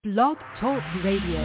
Blog Talk Radio.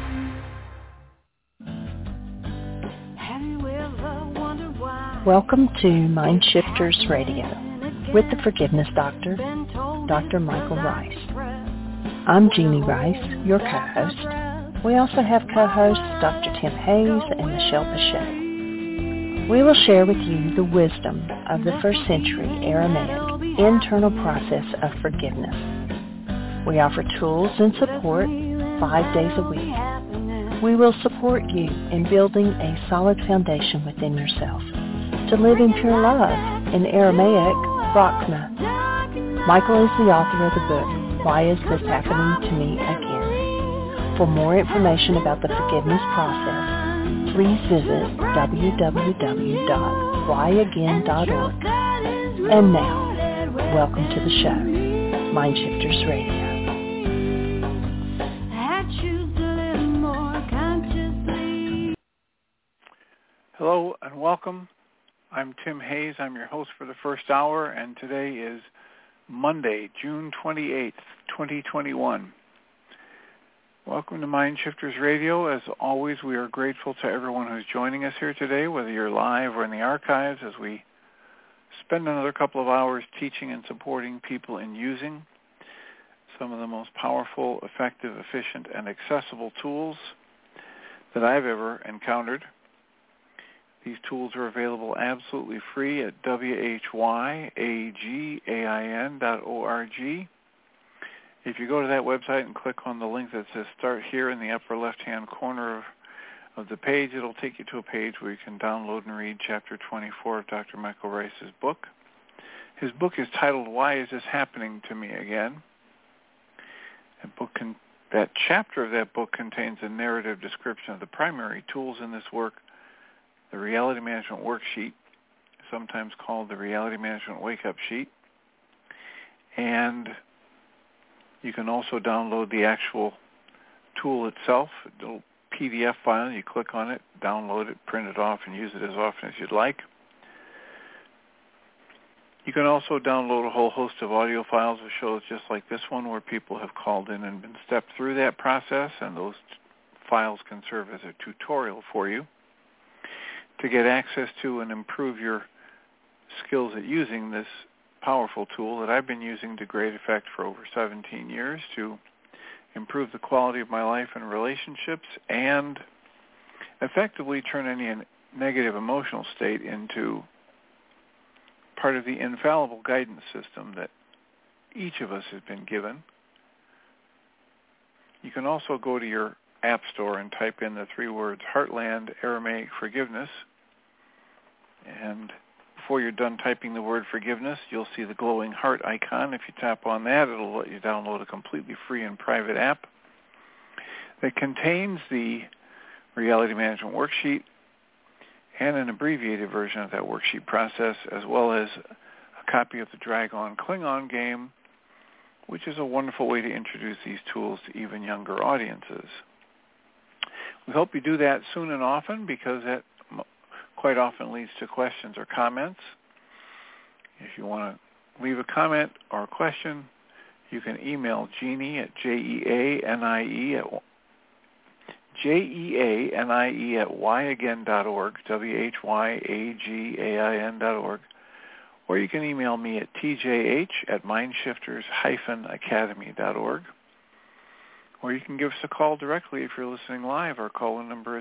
Welcome to Mind Shifters Radio with the Forgiveness Doctor, Dr. Michael Rice. I'm Jeannie Rice, your co-host. We also have co-hosts Dr. Tim Hayes and Michelle Pacheco. We will share with you the wisdom of the first century Aramaic internal process of forgiveness. We offer tools and support 5 days a week. We will support you in building a solid foundation within yourself to live in pure love, in Aramaic, Rachna. Michael is the author of the book, Why Is This Happening to Me Again? For more information about the forgiveness process, please visit www.whyagain.org. And now, welcome to the show, Mind Shifters Radio. Hello and welcome. I'm Tim Hayes. I'm your host for the first hour, and today is Monday, June 28th, 2021. Welcome to Mind Shifters Radio. As always, we are grateful to everyone who's joining us here today, whether you're live or in the archives, as we spend another couple of hours teaching and supporting people in using some of the most powerful, effective, efficient, and accessible tools that I've ever encountered. These tools are available absolutely free at whyagain.org. If you go to that website and click on the link that says Start Here in the upper left-hand corner of the page, it'll take you to a page where you can download and read Chapter 24 of Dr. Michael Rice's book. His book is titled, Why Is This Happening to Me Again? That chapter of that book contains a narrative description of the primary tools in this work, the Reality Management Worksheet, sometimes called the Reality Management Wake-Up Sheet. And you can also download the actual tool itself, a little PDF file. You click on it, download it, print it off, and use it as often as you'd like. You can also download a whole host of audio files of shows just like this one where people have called in and been stepped through that process, and those files can serve as a tutorial for you to get access to and improve your skills at using this powerful tool that I've been using to great effect for over 17 years to improve the quality of my life and relationships and effectively turn any negative emotional state into part of the infallible guidance system that each of us has been given. You can also go to your App Store and type in the 3 words Heartland Aramaic Forgiveness. And before you're done typing the word forgiveness, you'll see the glowing heart icon. If you tap on that, it'll let you download a completely free and private app that contains the Reality Management Worksheet and an abbreviated version of that worksheet process, as well as a copy of the Dragon Klingon game, which is a wonderful way to introduce these tools to even younger audiences. We hope you do that soon and often, because that quite often leads to questions or comments. If you want to leave a comment or a question, you can email Jeannie at jeanie at whyagain.org, whyagain.org, or you can email me at tjh@mindshifters-academy.org. Or you can give us a call directly if you're listening live. Our call-in number is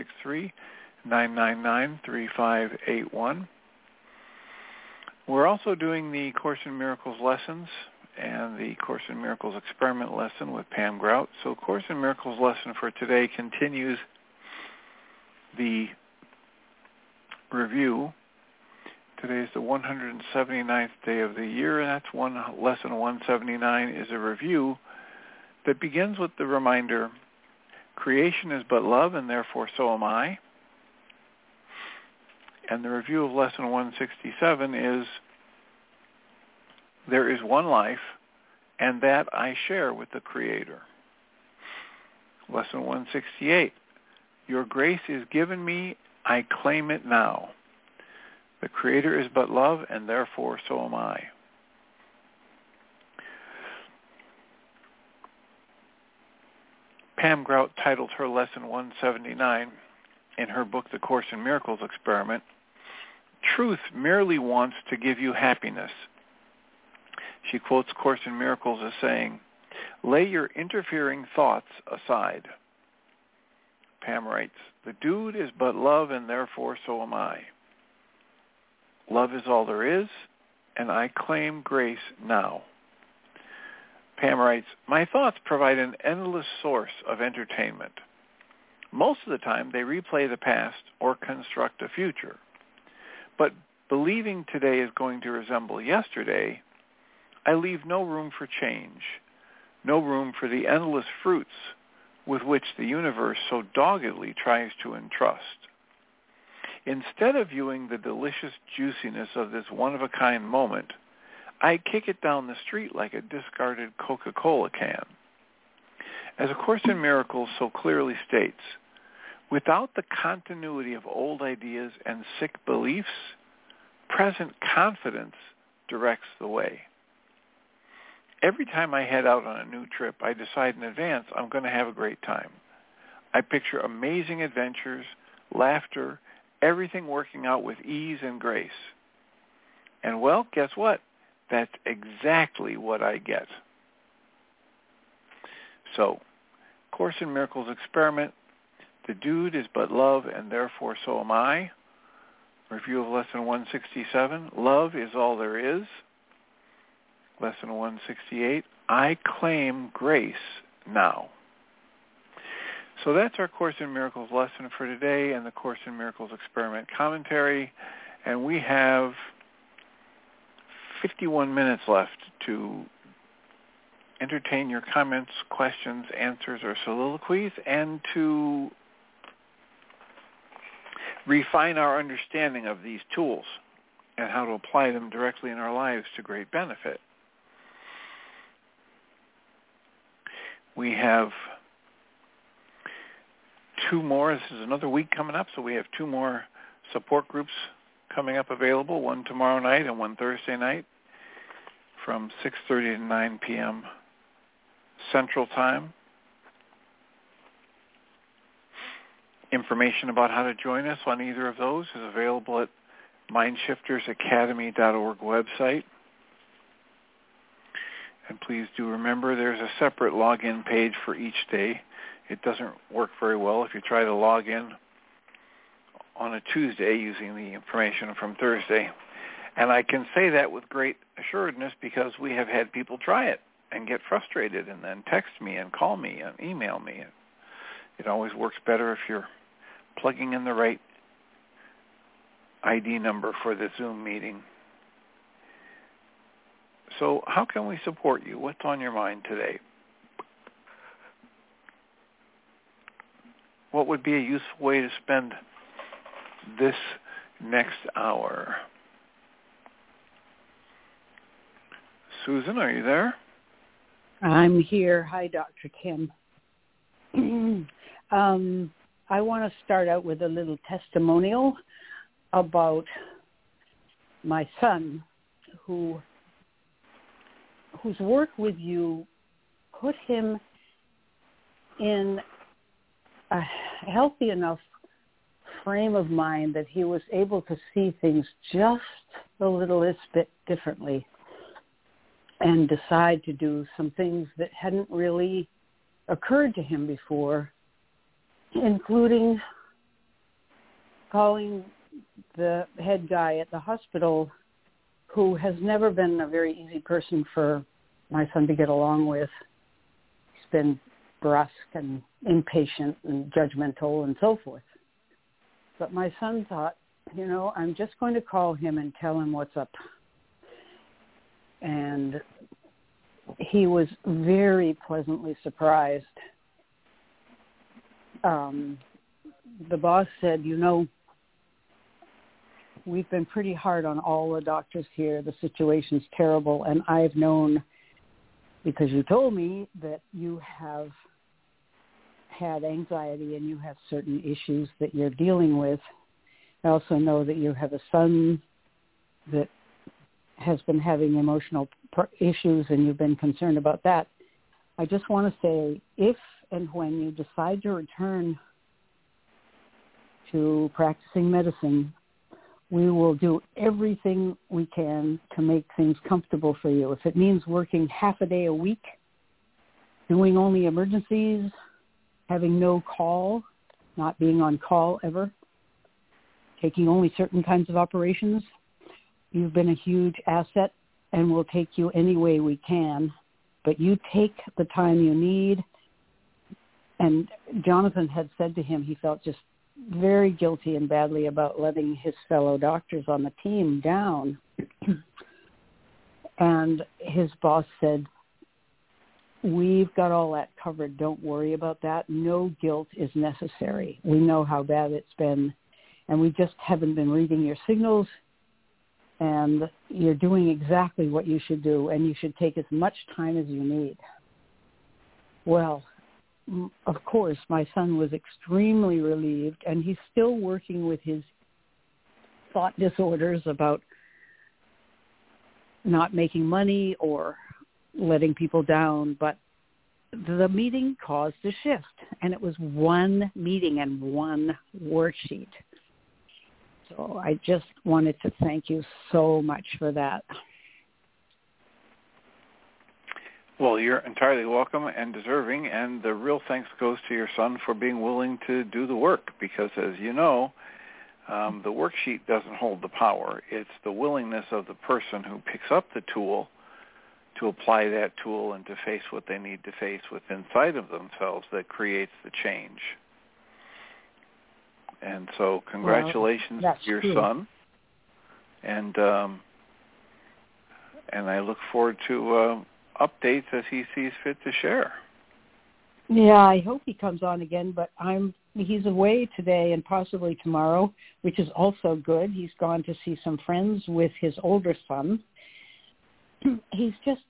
563-999-3581. We're also doing the Course in Miracles lessons and the Course in Miracles experiment lesson with Pam Grout. So Course in Miracles lesson for today continues the review. Today is the 179th day of the year, and that's lesson 179 is a review that begins with the reminder, creation is but love, and therefore so am I. And the review of lesson 167 is, there is one life, and that I share with the Creator. Lesson 168, your grace is given me, I claim it now. The Creator is but love, and therefore so am I. Pam Grout titled her lesson 179 in her book, The Course in Miracles Experiment, "Truth merely wants to give you happiness." She quotes Course in Miracles as saying, "Lay your interfering thoughts aside." Pam writes, "The dude is but love, and therefore so am I. Love is all there is, and I claim grace now." Pam writes, "My thoughts provide an endless source of entertainment. Most of the time, they replay the past or construct a future. But believing today is going to resemble yesterday, I leave no room for change, no room for the endless fruits with which the universe so doggedly tries to entrust. Instead of viewing the delicious juiciness of this one-of-a-kind moment, I kick it down the street like a discarded Coca-Cola can. As A Course in Miracles so clearly states, without the continuity of old ideas and sick beliefs, present confidence directs the way. Every time I head out on a new trip, I decide in advance I'm going to have a great time. I picture amazing adventures, laughter, everything working out with ease and grace. And well, guess what? That's exactly what I get." So, Course in Miracles Experiment, "The dude is but love, and therefore so am I." Review of Lesson 167, "Love is all there is." Lesson 168, "I claim grace now." So that's our Course in Miracles lesson for today and the Course in Miracles Experiment commentary. And we have 51 minutes left to entertain your comments, questions, answers, or soliloquies, and to refine our understanding of these tools and how to apply them directly in our lives to great benefit. We have two more. This is another week coming up, so we have two more support groups coming up available, one tomorrow night and one Thursday night from 6:30 to 9 p.m. Central Time. Information about how to join us on either of those is available at mindshiftersacademy.org website. And please do remember there's a separate login page for each day. It doesn't work very well if you try to log in on a Tuesday using the information from Thursday. And I can say that with great assuredness because we have had people try it and get frustrated and then text me and call me and email me. It always works better if you're plugging in the right ID number for the Zoom meeting. So how can we support you? What's on your mind today? What would be a useful way to spend this next hour? Susan, are you there? I'm here. Hi, Dr. Kim. I want to start out with a little testimonial about my son whose work with you put him in a healthy enough frame of mind that he was able to see things just a little bit differently and decide to do some things that hadn't really occurred to him before, including calling the head guy at the hospital, who has never been a very easy person for my son to get along with. He's been brusque and impatient and judgmental and so forth. But my son thought, I'm just going to call him and tell him what's up. And he was very pleasantly surprised. The boss said, we've been pretty hard on all the doctors here. The situation's terrible. And I've known, because you told me that you have had anxiety and you have certain issues that you're dealing with. I also know that you have a son that has been having emotional issues and you've been concerned about that. I just want to say, if and when you decide to return to practicing medicine, we will do everything we can to make things comfortable for you. If it means working half a day a week, doing only emergencies, having no call, not being on call ever, taking only certain kinds of operations, you've been a huge asset, and we'll take you any way we can. But you take the time you need. And Jonathan had said to him he felt just very guilty and badly about letting his fellow doctors on the team down. And his boss said, we've got all that covered. Don't worry about that. No guilt is necessary. We know how bad it's been, and we just haven't been reading your signals, and you're doing exactly what you should do, and you should take as much time as you need. Well, of course, my son was extremely relieved, and he's still working with his thought disorders about not making money or letting people down, but the meeting caused a shift, and it was one meeting and one worksheet. So I just wanted to thank you so much for that. Well, you're entirely welcome and deserving, and the real thanks goes to your son for being willing to do the work, because as you know, the worksheet doesn't hold the power. It's the willingness of the person who picks up the tool to apply that tool and to face what they need to face within inside of themselves that creates the change. And so congratulations to your son, and I look forward to updates as he sees fit to share. Yeah, I hope he comes on again, but he's away today and possibly tomorrow, which is also good. He's gone to see some friends with his older son. He's just,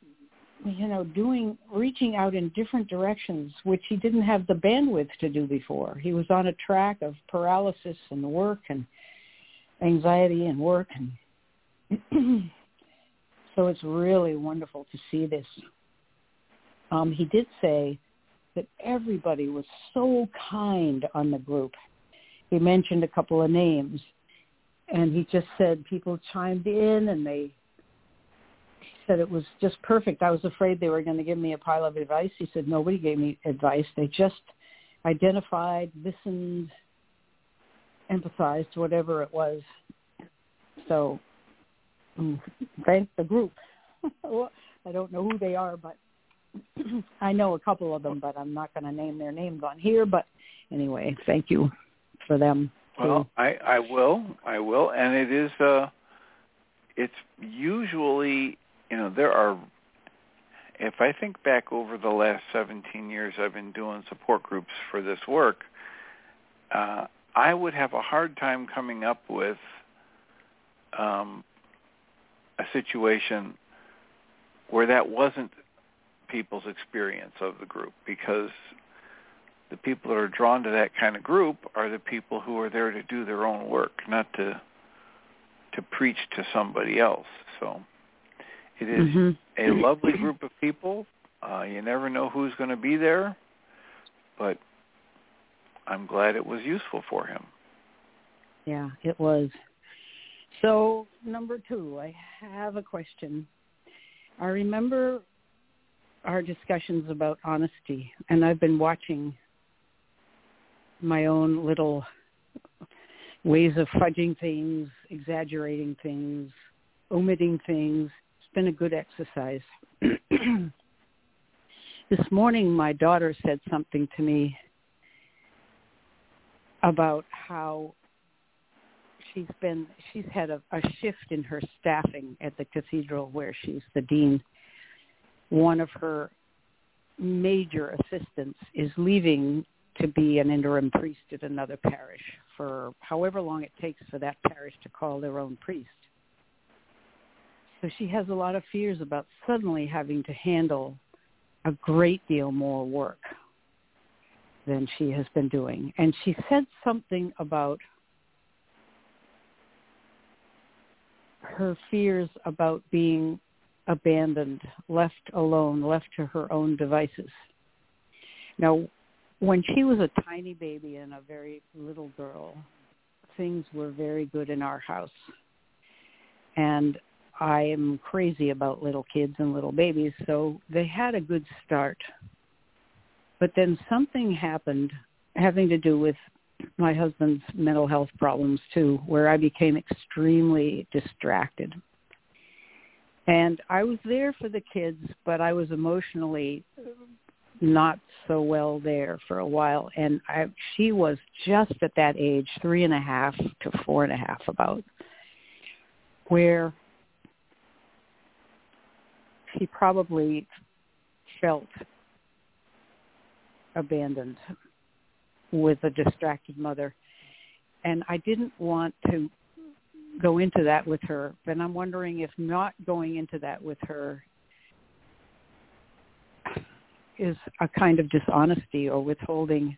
reaching out in different directions, which he didn't have the bandwidth to do before. He was on a track of paralysis and work and anxiety and work. And so it's really wonderful to see this. He did say that everybody was so kind on the group. He mentioned a couple of names, and he just said people chimed in, and he said it was just perfect. I was afraid they were going to give me a pile of advice. He said nobody gave me advice. They just identified, listened, empathized, whatever it was. So thank the group. I don't know who they are, but I know a couple of them, but I'm not going to name their names on here. But anyway, thank you for them. Well, I will, and it is. It's usually, there are. If I think back over the last 17 years I've been doing support groups for this work, I would have a hard time coming up with a situation where that wasn't people's experience of the group, because the people that are drawn to that kind of group are the people who are there to do their own work, not to preach to somebody else. So it is a lovely group of people. You never know who's going to be there, but I'm glad it was useful for him. Yeah, it was. So, number 2, I have a question. I remember our discussions about honesty, and I've been watching my own little ways of fudging things, exaggerating things, omitting things. It's been a good exercise. This morning, my daughter said something to me about how she's had a shift in her staffing at the cathedral where she's the dean. One of her major assistants is leaving to be an interim priest at another parish for however long it takes for that parish to call their own priest. So she has a lot of fears about suddenly having to handle a great deal more work than she has been doing. And she said something about her fears about being abandoned, left alone, left to her own devices. Now, when she was a tiny baby and a very little girl, things were very good in our house. And I am crazy about little kids and little babies, so they had a good start. But then something happened having to do with my husband's mental health problems too, where I became extremely distracted. And I was there for the kids, but I was emotionally not so well there for a while. And she was just at that age, 3.5 to 4.5 about, where she probably felt abandoned with a distracted mother. And I didn't want to go into that with her, but I'm wondering if not going into that with her is a kind of dishonesty or withholding.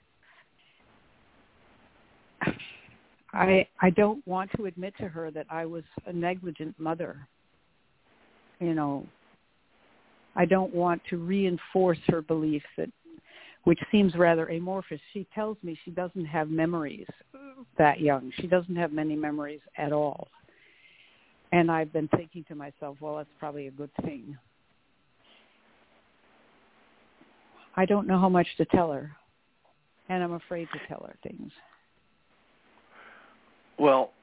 I don't want to admit to her that I was a negligent mother. You know, I don't want to reinforce her belief that, which seems rather amorphous. She tells me she doesn't have memories that young. She doesn't have many memories at all. And I've been thinking to myself, well, that's probably a good thing. I don't know how much to tell her, and I'm afraid to tell her things. Well,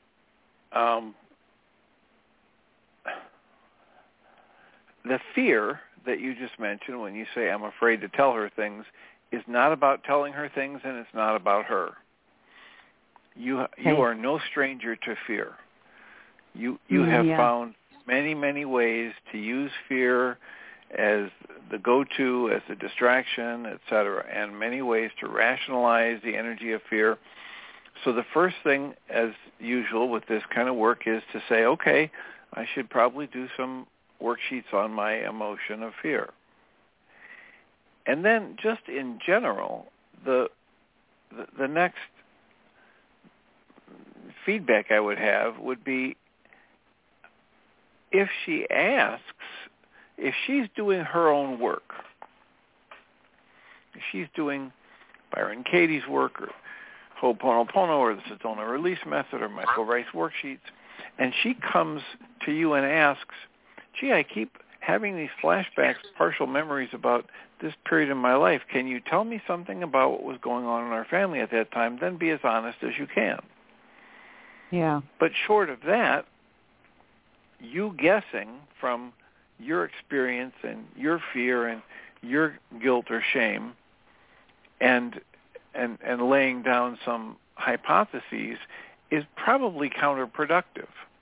the fear that you just mentioned when you say I'm afraid to tell her things is not about telling her things, and it's not about her. You are no stranger to fear. You have found many, many ways to use fear as the go-to, as a distraction, etc., and many ways to rationalize the energy of fear. So the first thing, as usual with this kind of work, is to say, okay, I should probably do some worksheets on my emotion of fear. And then just in general, the next feedback I would have would be, if she asks, if she's doing her own work, if she's doing Byron Katie's work or Ho'oponopono or the Sedona Release Method or Michael Rice worksheets, and she comes to you and asks, gee, I keep having these flashbacks, partial memories about this period in my life. Can you tell me something about what was going on in our family at that time? Then be as honest as you can. Yeah. But short of that, you guessing from your experience and your fear and your guilt or shame and laying down some hypotheses is probably counterproductive.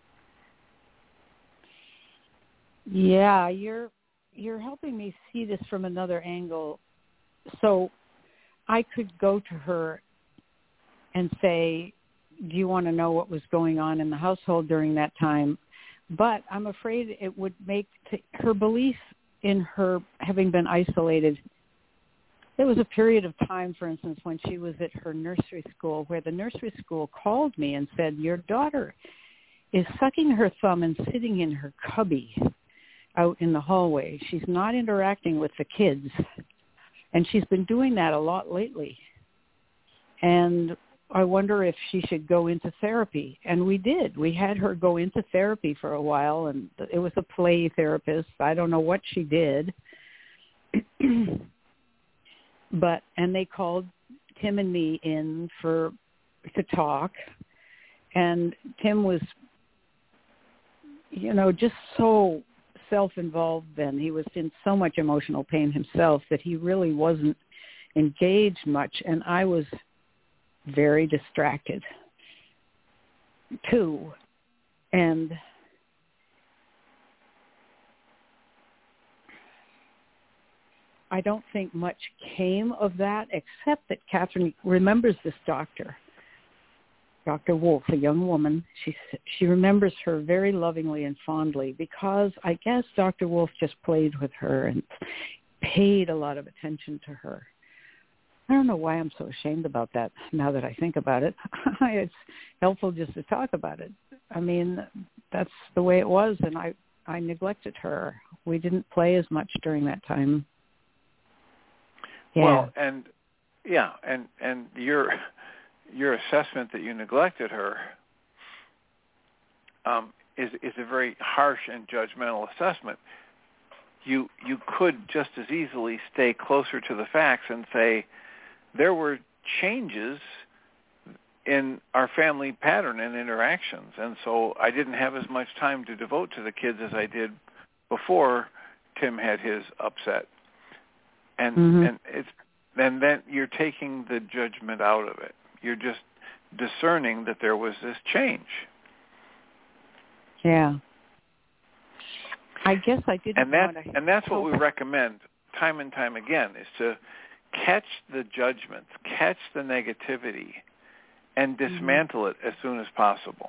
Yeah, you're helping me see this from another angle. So I could go to her and say, do you want to know what was going on in the household during that time? But I'm afraid it would make her belief in her having been isolated. There was a period of time, for instance, when she was at her nursery school, where the nursery school called me and said, your daughter is sucking her thumb and sitting in her cubby out in the hallway. She's not interacting with the kids. And she's been doing that a lot lately. And I wonder if she should go into therapy. And we did. We had her go into therapy for a while, and it was a play therapist. I don't know what she did. And they called Tim and me in to talk. And Tim was, just so self-involved then. He was in so much emotional pain himself that he really wasn't engaged much. And I was very distracted too. And I don't think much came of that, except that Catherine remembers this doctor, Dr. Wolf, a young woman. She remembers her very lovingly and fondly because I guess Dr. Wolf just played with her and paid a lot of attention to her. I don't know why I'm so ashamed about that now that I think about it. It's helpful just to talk about it. I mean, that's the way it was, and I neglected her. We didn't play as much during that time. Yeah. Well, and Yeah, and your assessment that you neglected her is a very harsh and judgmental assessment. You could just as easily stay closer to the facts and say there were changes in our family pattern and interactions, and so I didn't have as much time to devote to the kids as I did before Tim had his upset. And then you're taking the judgment out of it. You're just discerning that there was this change. Yeah. I guess I didn't want to... And that's what we recommend time and time again, is to catch the judgments, catch the negativity, and dismantle it as soon as possible.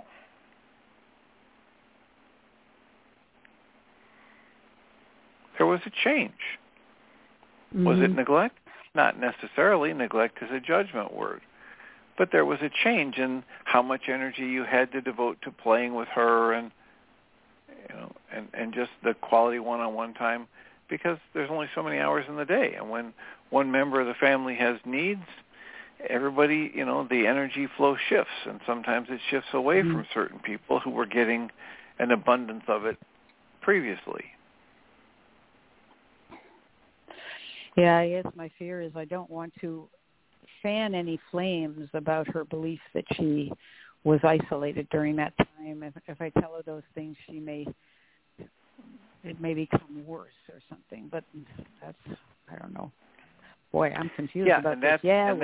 There was a change. Was it neglect? Not necessarily. Neglect is a judgment word. But there was a change in how much energy you had to devote to playing with her and just the quality one-on-one time, because there's only so many hours in the day. And when one member of the family has needs, everybody, the energy flow shifts, and sometimes it shifts away from certain people who were getting an abundance of it previously. Yeah, I guess my fear is I don't want to fan any flames about her belief that she was isolated during that time. If I tell her those things, it may become worse or something. But that's, I don't know. Boy, I'm confused about this.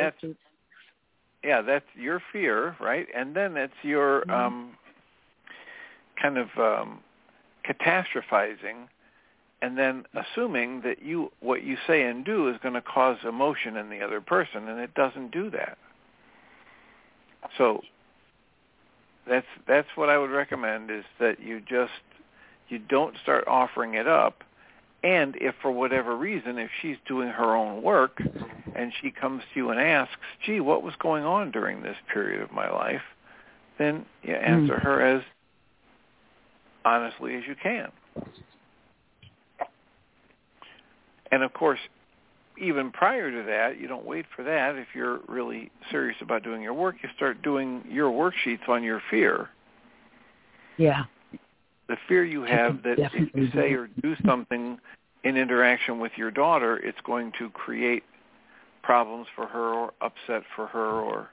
That's your fear, right? And then it's your kind of catastrophizing, and then assuming that what you say and do is going to cause emotion in the other person, and it doesn't do that. So that's what I would recommend, is that you don't start offering it up. And if for whatever reason, if she's doing her own work and she comes to you and asks, gee, what was going on during this period of my life, then you answer her as honestly as you can. And of course, even prior to that, you don't wait for that. If you're really serious about doing your work, you start doing your worksheets on your fear. Yeah. The fear you have that if you say or do something in interaction with your daughter, it's going to create problems for her or upset for her, or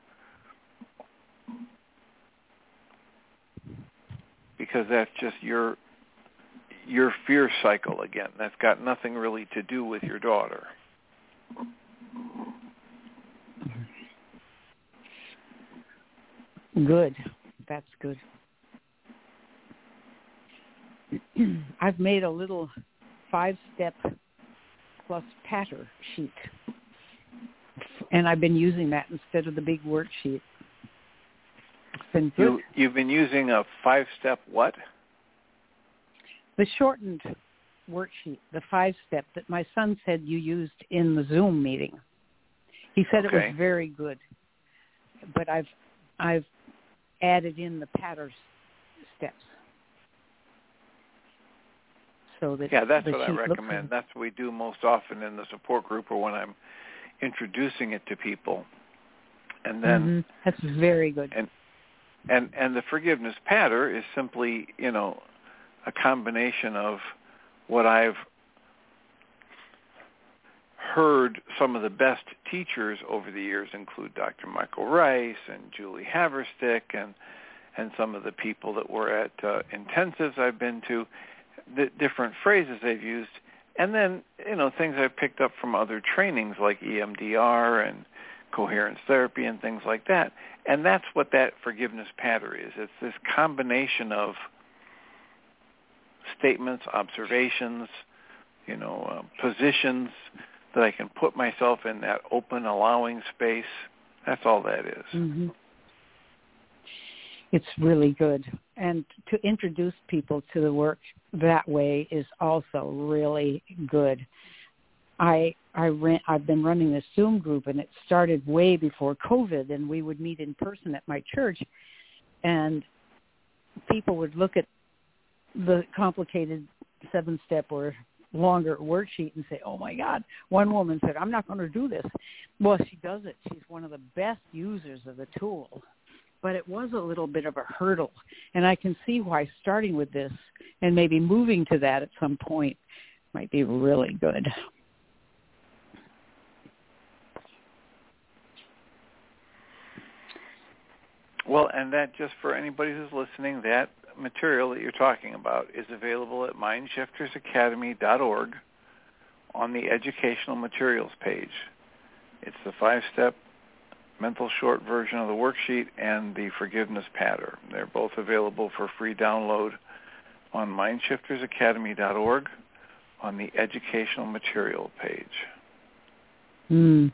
because that's just your fear cycle again. That's got nothing really to do with your daughter. Good. That's good. I've made a little 5-step plus patter sheet, and I've been using that instead of the big worksheet. It's been good. You've been using a 5-step what? The shortened worksheet, the 5-step that my son said you used in the Zoom meeting. He said it was very good, but I've added in the patter steps. So that that's what I recommend. That's what we do most often in the support group, or when I'm introducing it to people. And then that's very good. And the forgiveness patter is simply, a combination of what I've heard some of the best teachers over the years include Dr. Michael Rice and Julie Haverstick and some of the people that were at intensives I've been to, the different phrases they've used, and then, things I've picked up from other trainings like EMDR and coherence therapy and things like that. And that's what that forgiveness patter is. It's this combination of statements, observations, positions that I can put myself in that open, allowing space. That's all that is. Mm-hmm. It's really good. And to introduce people to the work that way is also really good. I've been running this Zoom group, and it started way before COVID, and we would meet in person at my church, and people would look at the complicated 7-step or longer worksheet and say, oh, my God. One woman said, I'm not going to do this. Well, she does it. She's one of the best users of the tool. But it was a little bit of a hurdle. And I can see why starting with this and maybe moving to that at some point might be really good. Well, and that, just for anybody who's listening, that material that you're talking about is available at mindshiftersacademy.org on the educational materials page. It's the 5-step mental short version of the worksheet and the forgiveness pattern. They're both available for free download on mindshiftersacademy.org on the educational material page.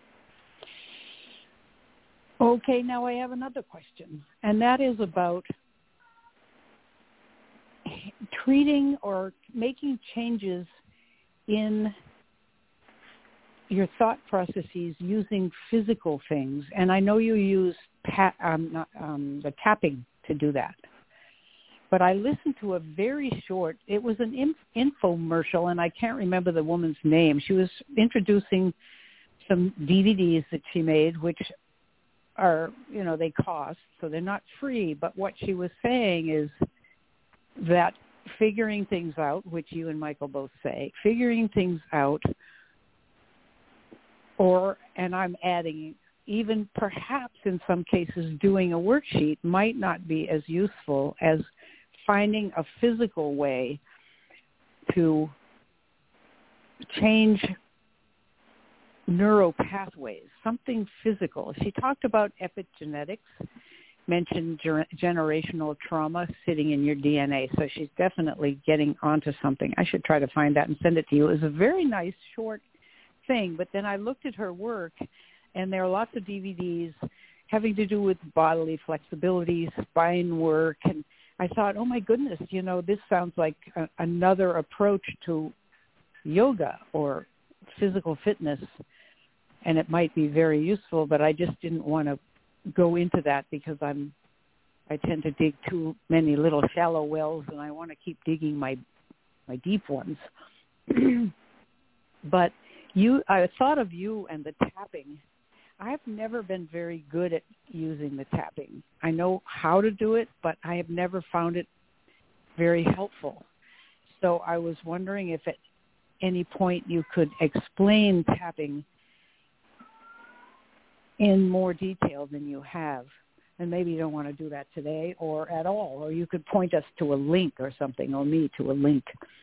Okay, now I have another question, and that is about treating or making changes in your thought processes using physical things. And I know you use the tapping to do that. But I listened to a very short, it was an infomercial, and I can't remember the woman's name. She was introducing some DVDs that she made, which are, they cost, so they're not free. But what she was saying is that figuring things out, which you and Michael both say, figuring things out, and I'm adding, even perhaps in some cases doing a worksheet might not be as useful as finding a physical way to change neural pathways, something physical. She talked about epigenetics, mentioned generational trauma sitting in your DNA, so she's definitely getting onto something. I should try to find that and send it to you. It was a very nice short thing, but then I looked at her work, and there are lots of DVDs having to do with bodily flexibility, spine work, and I thought, oh my goodness, this sounds like another approach to yoga or physical fitness, and it might be very useful, but I just didn't want to go into that because I tend to dig too many little shallow wells, and I want to keep digging my deep ones. But I thought of you and the tapping. I've never been very good at using the tapping. I know how to do it, but I have never found it very helpful. So I was wondering if at any point you could explain tapping in more detail than you have. And maybe you don't want to do that today or at all, or you could point us to a link or something, or me to a link.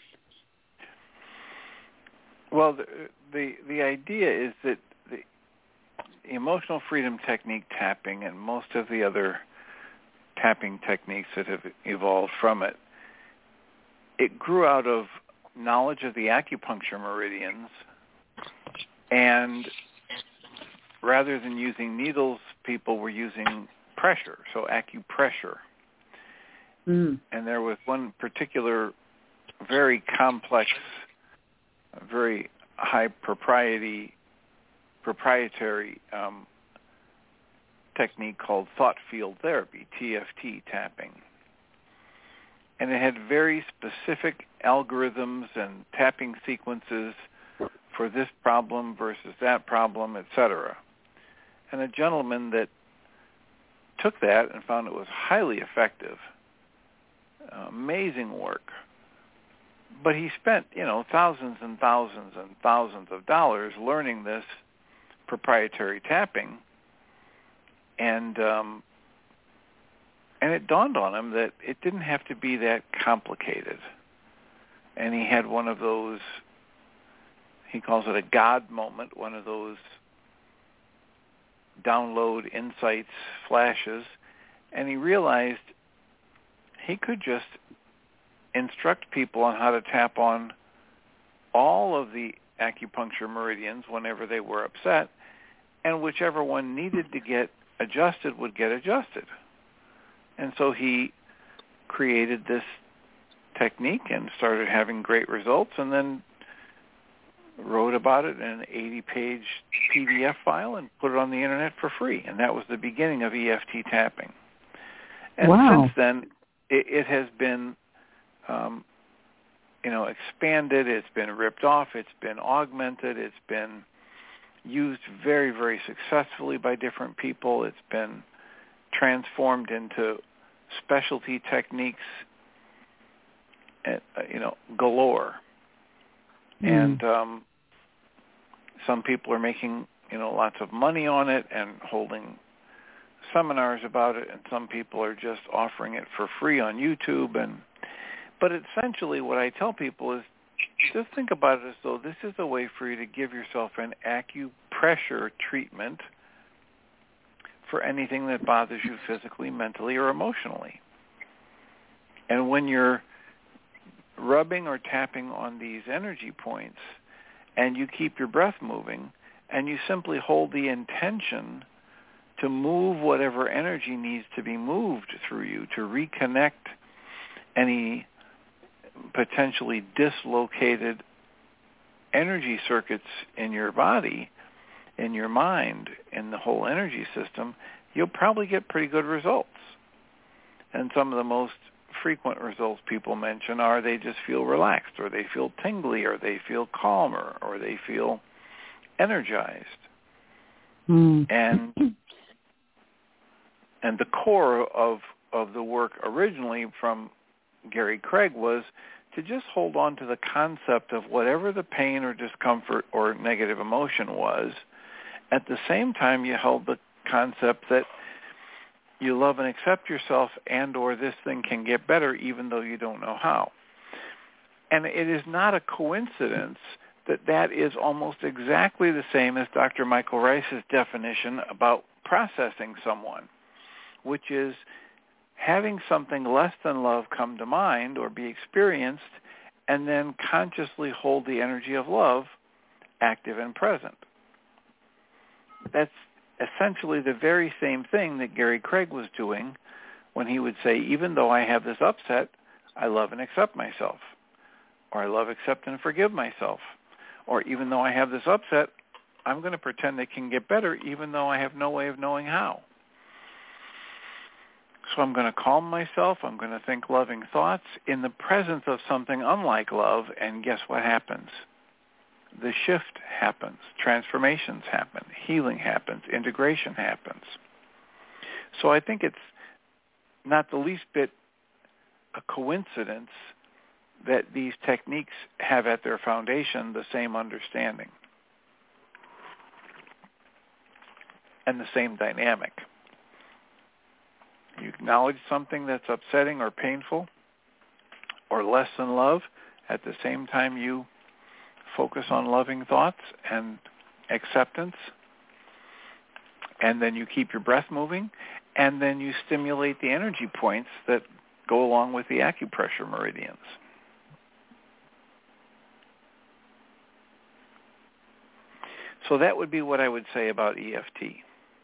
Well, the idea is that the emotional freedom technique tapping and most of the other tapping techniques that have evolved from it, it grew out of knowledge of the acupuncture meridians, and rather than using needles, people were using pressure, so acupressure. And there was one particular very complex, very high proprietary technique called thought field therapy, TFT tapping. And it had very specific algorithms and tapping sequences for this problem versus that problem, etc. And a gentleman that took that and found it was highly effective, amazing work. But he spent, thousands and thousands and thousands of dollars learning this proprietary tapping, and it dawned on him that it didn't have to be that complicated. And he had one of those, he calls it a God moment, one of those download insights flashes, and he realized he could just instruct people on how to tap on all of the acupuncture meridians whenever they were upset, and whichever one needed to get adjusted would get adjusted. And so he created this technique and started having great results, and then wrote about it in an 80-page PDF file and put it on the internet for free. And that was the beginning of EFT tapping. And wow. Since then, it has been expanded, it's been ripped off, it's been augmented, it's been used very, very successfully by different people. It's been transformed into specialty techniques, galore. And some people are making, lots of money on it and holding seminars about it, and some people are just offering it for free on YouTube. But essentially what I tell people is just think about it as though this is a way for you to give yourself an acupressure treatment for anything that bothers you physically, mentally, or emotionally. And when you're rubbing or tapping on these energy points and you keep your breath moving and you simply hold the intention to move whatever energy needs to be moved through you to reconnect any potentially dislocated energy circuits in your body, in your mind, in the whole energy system, you'll probably get pretty good results. And some of the most frequent results people mention are they just feel relaxed, or they feel tingly, or they feel calmer, or they feel energized. And the core of the work originally from Gary Craig was to just hold on to the concept of whatever the pain or discomfort or negative emotion was. At the same time, you held the concept that you love and accept yourself, and or this thing can get better even though you don't know how. And it is not a coincidence that that is almost exactly the same as Dr. Michael Ryce's definition about processing someone, which is having something less than love come to mind or be experienced, and then consciously hold the energy of love active and present. That's essentially the very same thing that Gary Craig was doing when he would say, even though I have this upset, I love and accept myself, or I love, accept, and forgive myself, or even though I have this upset, I'm going to pretend it can get better even though I have no way of knowing how. So I'm going to calm myself, I'm going to think loving thoughts in the presence of something unlike love, and guess what happens? The shift happens, transformations happen, healing happens, integration happens. So I think it's not the least bit a coincidence that these techniques have at their foundation the same understanding and the same dynamic. You acknowledge something that's upsetting or painful or less than love. At the same time, you focus on loving thoughts and acceptance, and then you keep your breath moving, and then you stimulate the energy points that go along with the acupressure meridians. So that would be what I would say about EFT.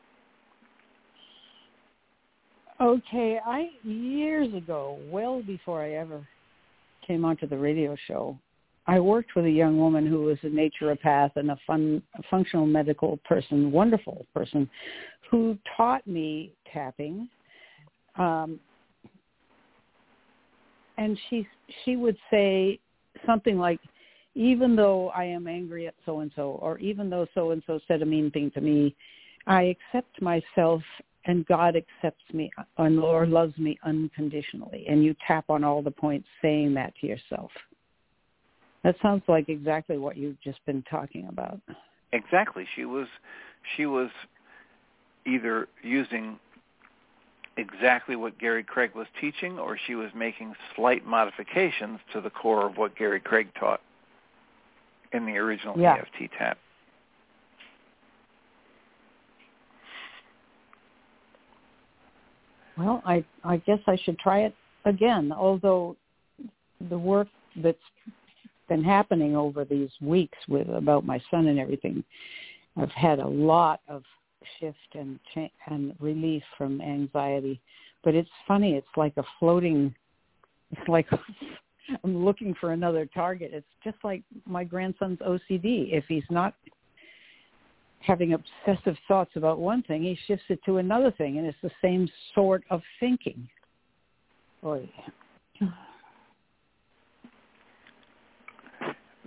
Okay, years ago, well before I ever came onto the radio show, I worked with a young woman who was a naturopath and a functional medical person, wonderful person, who taught me tapping. And she would say something like, even though I am angry at so-and-so, or even though so-and-so said a mean thing to me, I accept myself and God accepts me or loves me unconditionally. And you tap on all the points saying that to yourself. That sounds like exactly what you've just been talking about. Exactly. She was either using exactly what Gary Craig was teaching, or she was making slight modifications to the core of what Gary Craig taught in the original EFT tap. Well, I guess I should try it again, although the work that's been happening over these weeks about my son and everything, I've had a lot of shift and relief from anxiety. But it's funny, it's like it's like I'm looking for another target. It's just like my grandson's OCD. If he's not having obsessive thoughts about one thing, he shifts it to another thing, and it's the same sort of thinking. Boy.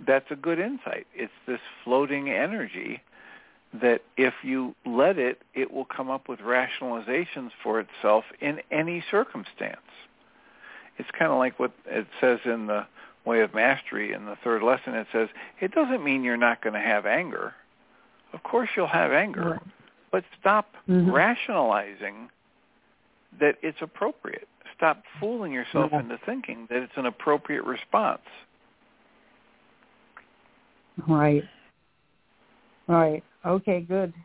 that's a good insight. It's this floating energy that if you let it, it will come up with rationalizations for itself in any circumstance. It's kind of like what it says in the Way of Mastery in the third lesson. It says, it doesn't mean you're not going to have anger. Of course you'll have anger, right. but stop rationalizing that it's appropriate. Stop fooling yourself into thinking that it's an appropriate response. Right. Right. Okay, good.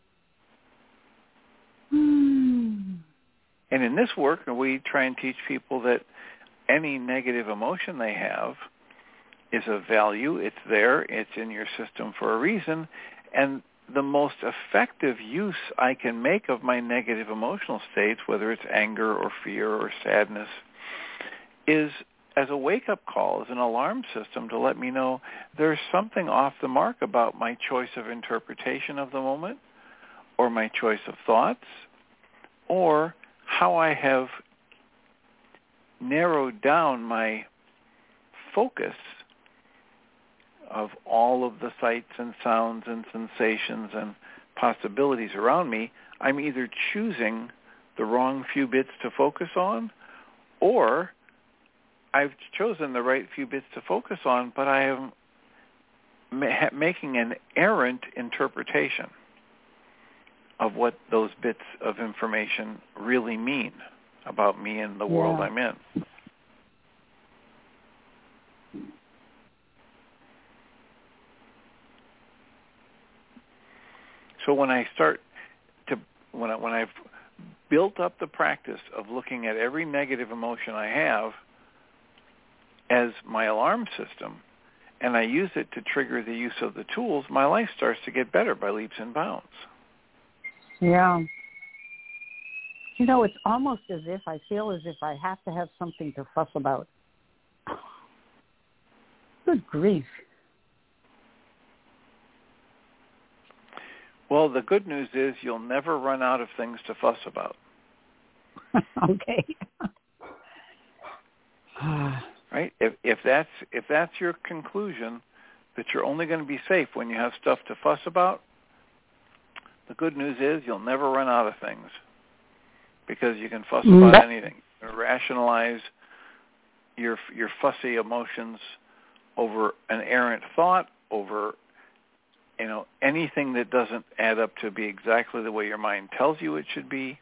And in this work, we try and teach people that any negative emotion they have is of value. It's there. It's in your system for a reason. And the most effective use I can make of my negative emotional states, whether it's anger or fear or sadness, is as a wake-up call, as an alarm system to let me know there's something off the mark about my choice of interpretation of the moment, or my choice of thoughts, or how I have narrowed down my focus of all of the sights and sounds and sensations and possibilities around me. I'm either choosing the wrong few bits to focus on, or I've chosen the right few bits to focus on, but I am making an errant interpretation of what those bits of information really mean about me and the world I'm in. So when I start to, when I've built up the practice of looking at every negative emotion I have as my alarm system, and I use it to trigger the use of the tools, my life starts to get better by leaps and bounds. Yeah. You know, it's almost as if I feel as if I have to have something to fuss about. Good grief. Well, the good news is you'll never run out of things to fuss about. Okay. Right? If that's your conclusion, that you're only going to be safe when you have stuff to fuss about, the good news is you'll never run out of things, because you can fuss about anything. You can rationalize your fussy emotions over an errant thought, over anything that doesn't add up to be exactly the way your mind tells you it should be.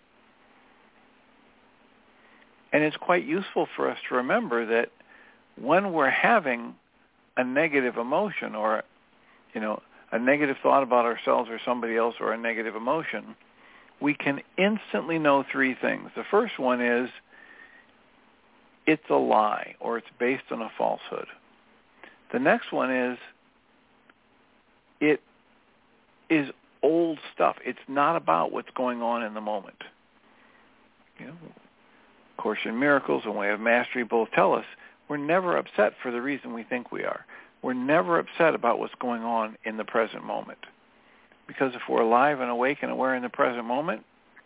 And it's quite useful for us to remember that when we're having a negative emotion, or a negative thought about ourselves or somebody else, or a negative emotion, we can instantly know three things. The first one is it's a lie, or it's based on a falsehood. The next one is it is old stuff. It's not about what's going on in the moment. Course in Miracles and Way of Mastery both tell us we're never upset for the reason we think we are. We're never upset about what's going on in the present moment. Because if we're alive and awake and aware in the present moment,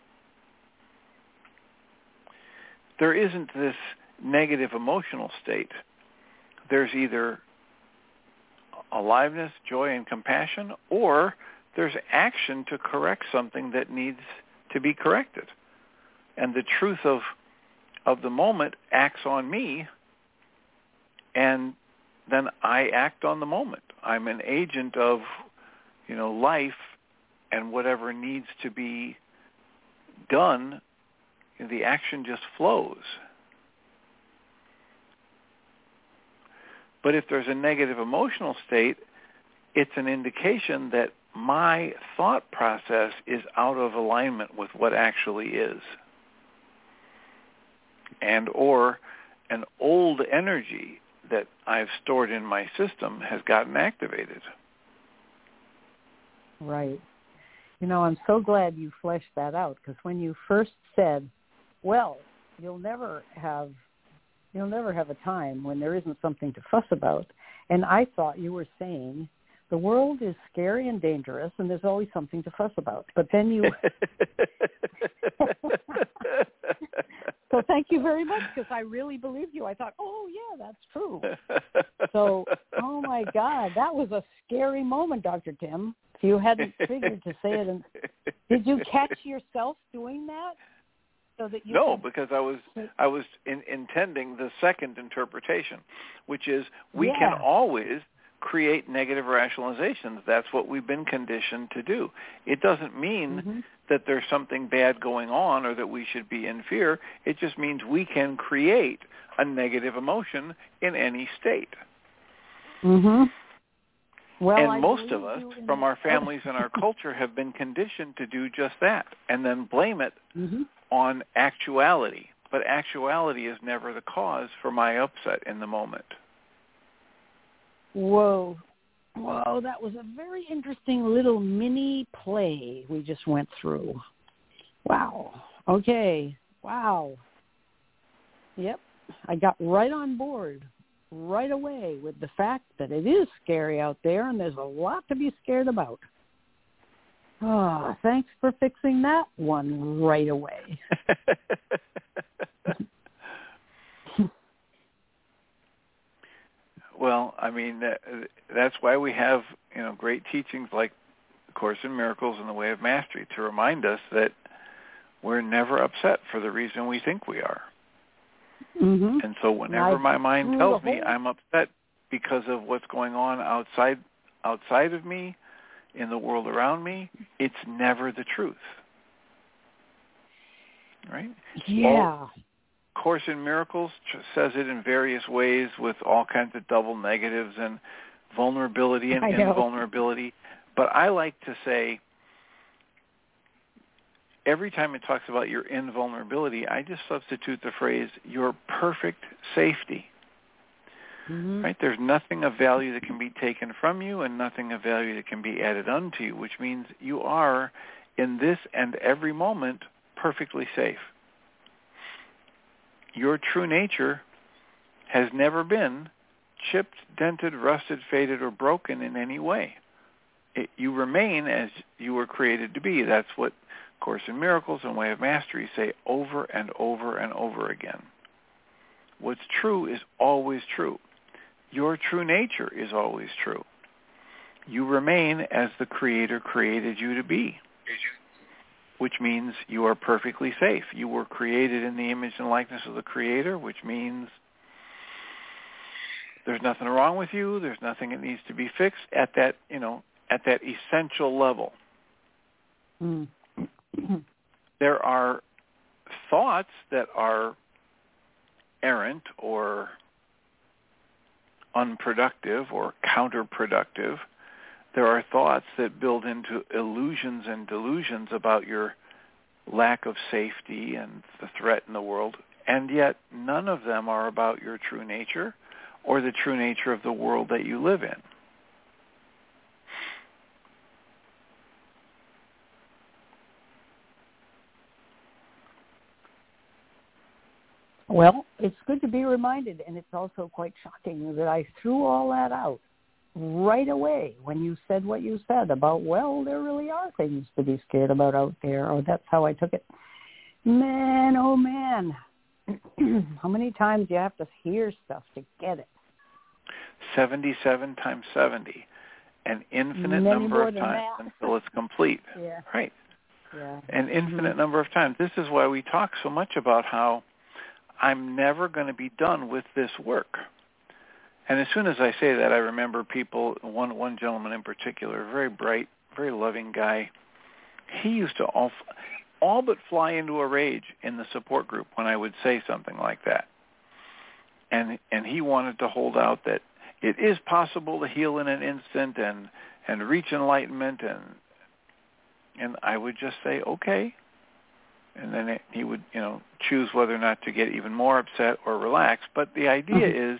there isn't this negative emotional state. There's either aliveness, joy, and compassion, or there's action to correct something that needs to be corrected. And the truth of the moment acts on me, and then I act on the moment. I'm an agent of, life, and whatever needs to be done, the action just flows. But if there's a negative emotional state, it's an indication that my thought process is out of alignment with what actually is. And or an old energy that I've stored in my system has gotten activated. Right. I'm so glad you fleshed that out, because when you first said, well, you'll never have a time when there isn't something to fuss about, and I thought you were saying the world is scary and dangerous and there's always something to fuss about. But then you... So thank you very much, because I really believed you. I thought, oh, yeah, that's true. So, oh, my God, that was a scary moment, Dr. Tim. If you hadn't figured to say it. And did you catch yourself doing that? So that you No, because I was intending the second interpretation, which is we can always create negative rationalizations. That's what we've been conditioned to do. It doesn't mean that there's something bad going on or that we should be in fear. It just means we can create a negative emotion in any state. Mm-hmm. Well, and most of us from our families and our culture have been conditioned to do just that and then blame it on actuality. But actuality is never the cause for my upset in the moment. Whoa, that was a very interesting little mini play we just went through. Wow. Okay. Wow. Yep. I got right on board right away with the fact that it is scary out there and there's a lot to be scared about. Oh, thanks for fixing that one right away. Well, I mean, that's why we have, great teachings like The Course in Miracles and The Way of Mastery to remind us that we're never upset for the reason we think we are. Mm-hmm. And so whenever my mind tells me I'm upset because of what's going on outside of me, in the world around me, it's never the truth. Right? Yeah. Course in Miracles says it in various ways with all kinds of double negatives and vulnerability and invulnerability. But I like to say, every time it talks about your invulnerability, I just substitute the phrase, your perfect safety. Mm-hmm. Right? There's nothing of value that can be taken from you and nothing of value that can be added unto you, which means you are, in this and every moment, perfectly safe. Your true nature has never been chipped, dented, rusted, faded, or broken in any way. You remain as you were created to be. That's what Course in Miracles and Way of Mastery say over and over and over again. What's true is always true. Your true nature is always true. You remain as the Creator created you to be, which means you are perfectly safe. You were created in the image and likeness of the Creator, which means there's nothing wrong with you. There's nothing that needs to be fixed at that, at that essential level. Mm. There are thoughts that are errant or unproductive or counterproductive. There are thoughts that build into illusions and delusions about your lack of safety and the threat in the world, and yet none of them are about your true nature or the true nature of the world that you live in. Well, it's good to be reminded, and it's also quite shocking that I threw all that out right away when you said what you said about, well, there really are things to be scared about out there, or that's how I took it. Man, oh man, how many times do you have to hear stuff to get it? 77 times 70, an infinite number of times until it's complete. Yeah. Right. Yeah. An infinite number of times. This is why we talk so much about how I'm never going to be done with this work. And as soon as I say that, I remember people, one gentleman in particular, a very bright, very loving guy. He used to all but fly into a rage in the support group when I would say something like that. And he wanted to hold out that it is possible to heal in an instant and reach enlightenment. And I would just say, okay. And then he would, choose whether or not to get even more upset or relax. But the idea is,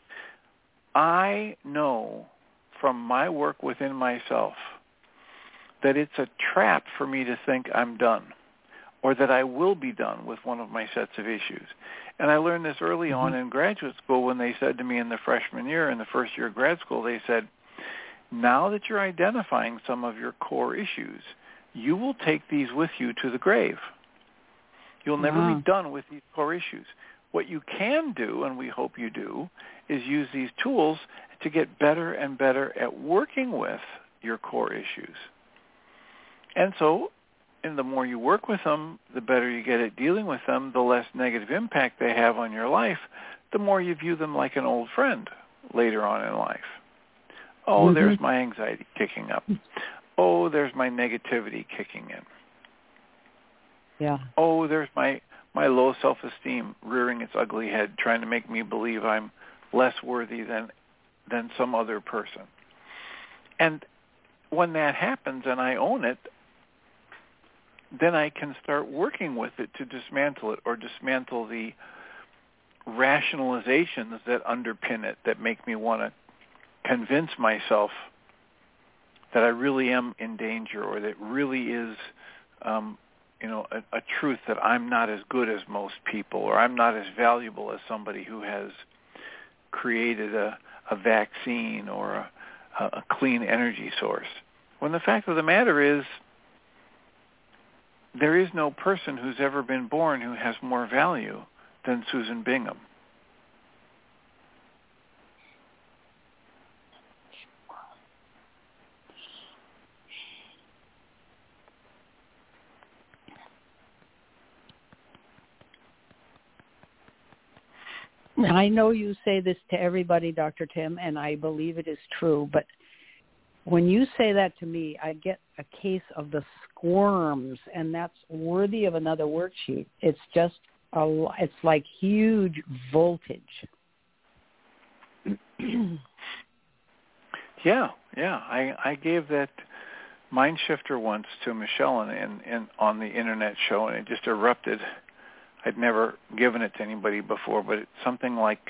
I know from my work within myself that it's a trap for me to think I'm done or that I will be done with one of my sets of issues. And I learned this early on in graduate school when they said to me in the freshman year, in the first year of grad school, they said, now that you're identifying some of your core issues, you will take these with you to the grave. You'll never be done with these core issues. What you can do, and we hope you do, is use these tools to get better and better at working with your core issues. And so, and the more you work with them, the better you get at dealing with them, the less negative impact they have on your life, the more you view them like an old friend later on in life. Oh, there's my anxiety kicking up. Oh, there's my negativity kicking in. Yeah. Oh, there's my low self-esteem rearing its ugly head, trying to make me believe I'm less worthy than some other person. And when that happens and I own it, then I can start working with it to dismantle it, or dismantle the rationalizations that underpin it, that make me want to convince myself that I really am in danger, or that really is a truth that I'm not as good as most people, or I'm not as valuable as somebody who has created a vaccine or a clean energy source. When the fact of the matter is, there is no person who's ever been born who has more value than Susan Bingham. I know you say this to everybody, Dr. Tim, and I believe it is true, but when you say that to me, I get a case of the squirms, and that's worthy of another worksheet. It's just, it's like huge voltage. Yeah. I gave that mind shifter once to Michelle in on the internet show, and it just erupted. I'd never given it to anybody before, but it's something like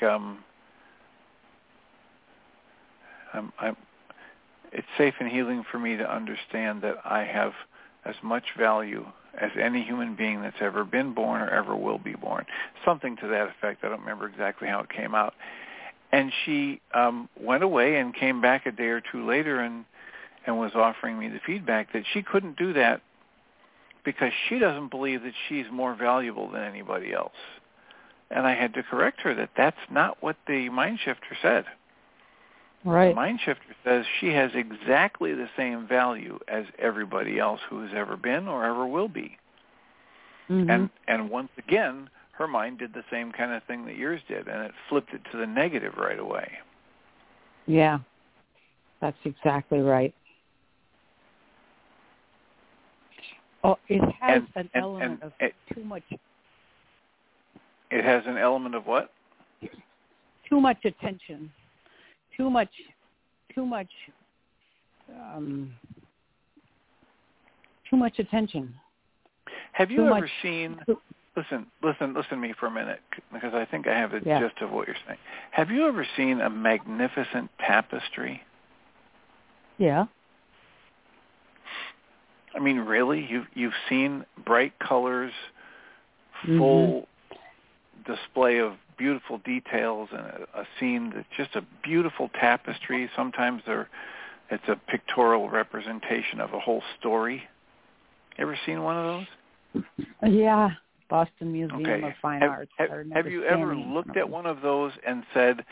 it's safe and healing for me to understand that I have as much value as any human being that's ever been born or ever will be born. Something to that effect. I don't remember exactly how it came out. And she went away and came back a day or two later and was offering me the feedback that she couldn't do that because she doesn't believe that she's more valuable than anybody else. And I had to correct her that that's not what the mind shifter said. Right. The mind shifter says she has exactly the same value as everybody else who has ever been or ever will be. Mm-hmm. And once again, her mind did the same kind of thing that yours did, and it flipped it to the negative right away. Yeah, that's exactly right. Oh, it has an element of too much. It has an element of what? Too much attention. Too much attention. Have you ever seen? Listen to me for a minute, because I think I have the gist of what you're saying. Have you ever seen a magnificent tapestry? Yeah. I mean, really? You've seen bright colors, full display of beautiful details, and a scene that's just a beautiful tapestry. Sometimes it's a pictorial representation of a whole story. Ever seen one of those? Yeah, Boston Museum of Fine Arts. Have you ever looked at one of those and said,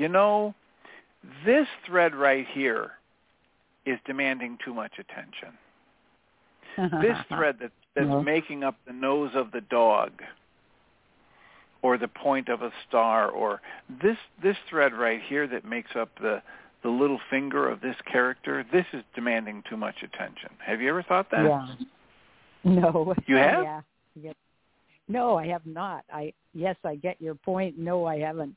this thread right here is demanding too much attention? This thread that's making up the nose of the dog, or the point of a star, or this thread right here that makes up the little finger of this character, this is demanding too much attention. Have you ever thought that? Yeah. No. You have? Yeah. No, I have not. Yes, I get your point. No, I haven't.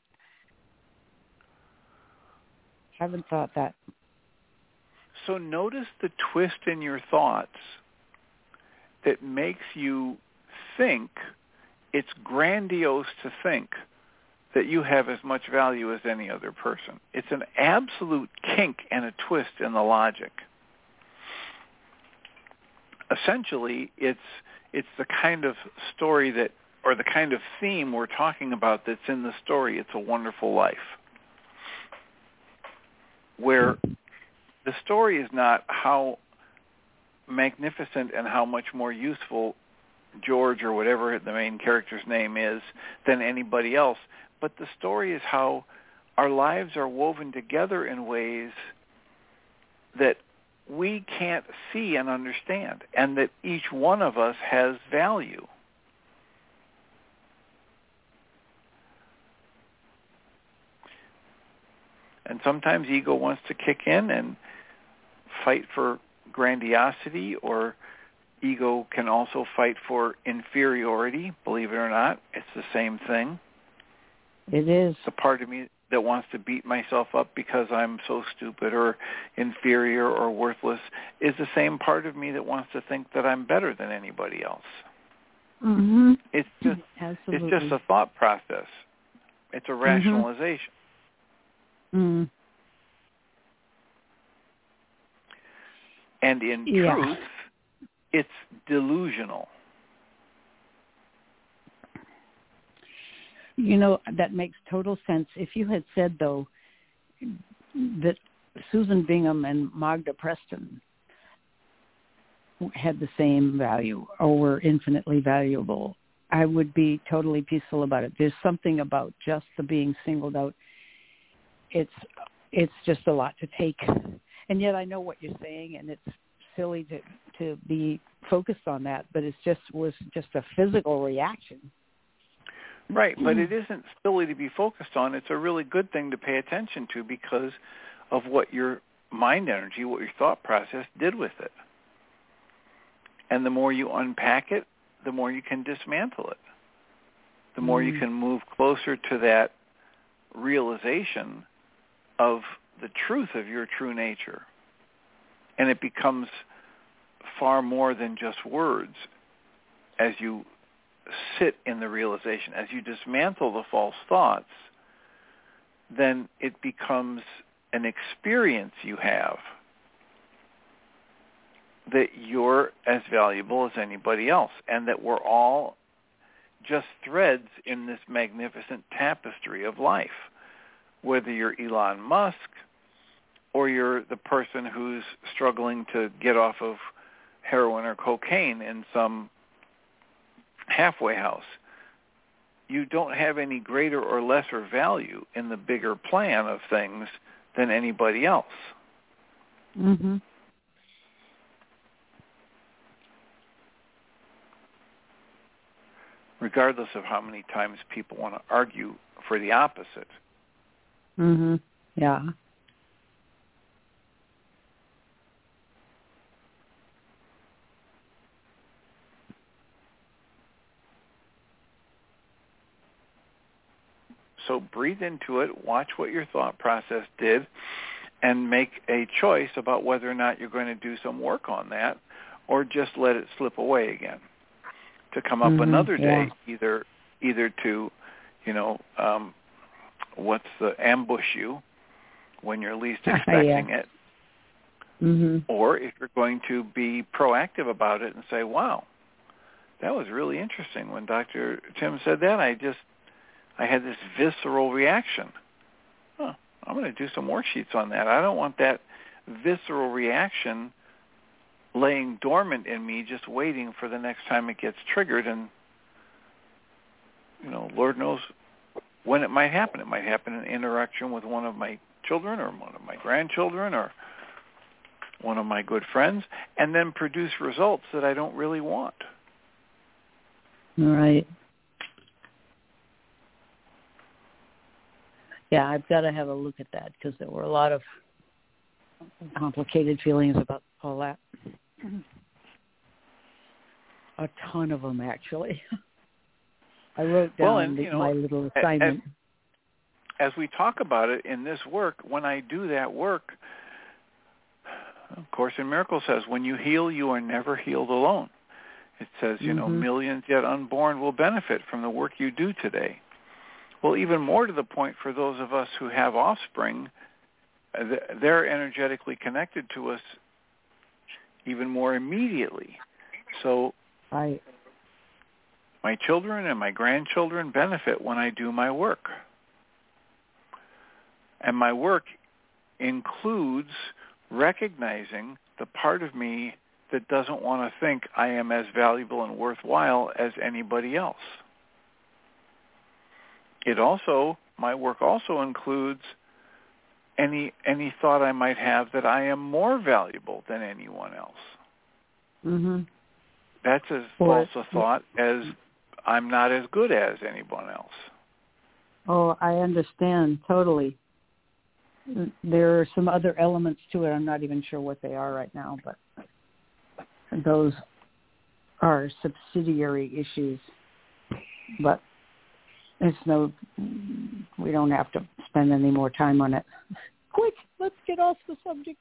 Haven't thought that. So notice the twist in your thoughts that makes you think it's grandiose to think that you have as much value as any other person. It's an absolute kink and a twist in the logic. Essentially, it's the kind of story that, or the kind of theme we're talking about that's in the story, It's a Wonderful Life, where the story is not how magnificent and how much more useful George or whatever the main character's name is than anybody else. But the story is how our lives are woven together in ways that we can't see and understand, and that each one of us has value. And sometimes ego wants to kick in and fight for grandiosity, or ego can also fight for inferiority. Believe it or not, it's the same thing. It is. The part of me that wants to beat myself up because I'm so stupid or inferior or worthless is the same part of me that wants to think that I'm better than anybody else. Mm-hmm. It's just a thought process. It's a rationalization. Mm-hmm. And in truth, it's delusional. You know, that makes total sense. If you had said, though, that Susan Bingham and Magda Preston had the same value or were infinitely valuable, I would be totally peaceful about it. There's something about just the being singled out. It's just a lot to take. And yet I know what you're saying, and it's silly to be focused on that, but it was just a physical reaction. Right, but it isn't silly to be focused on. It's a really good thing to pay attention to because of what your mind energy, what your thought process did with it. And the more you unpack it, the more you can dismantle it. The more you can move closer to that realization of the truth of your true nature. And it becomes far more than just words as you sit in the realization. As you dismantle the false thoughts, then it becomes an experience you have that you're as valuable as anybody else, and that we're all just threads in this magnificent tapestry of life. Whether you're Elon Musk or you're the person who's struggling to get off of heroin or cocaine in some halfway house, you don't have any greater or lesser value in the bigger plan of things than anybody else. Mm-hmm. Regardless of how many times people want to argue for the opposite. Mm-hmm. Yeah. So breathe into it, watch what your thought process did, and make a choice about whether or not you're going to do some work on that or just let it slip away again. To come up another day, either to, ambush you when you're least expecting it, or if you're going to be proactive about it and say, wow, that was really interesting. When Dr. Tim said that, I had this visceral reaction. I'm going to do some worksheets on that. I don't want that visceral reaction laying dormant in me, just waiting for the next time it gets triggered. And, Lord knows when it might happen. It might happen in interaction with one of my children or one of my grandchildren or one of my good friends, and then produce results that I don't really want. Right. Yeah, I've got to have a look at that because there were a lot of complicated feelings about all that. A ton of them, actually. I wrote down my little assignment. As we talk about it in this work, when I do that work, of course, in Miracles says, when you heal, you are never healed alone. It says, millions yet unborn will benefit from the work you do today. Well, even more to the point for those of us who have offspring, they're energetically connected to us even more immediately. So my children and my grandchildren benefit when I do my work. And my work includes recognizing the part of me that doesn't want to think I am as valuable and worthwhile as anybody else. My work also includes any thought I might have that I am more valuable than anyone else. Mm-hmm. That's as false a thought as I'm not as good as anyone else. Oh, I understand totally. There are some other elements to it. I'm not even sure what they are right now, but those are subsidiary issues. But we don't have to spend any more time on it. Quick, let's get off the subject.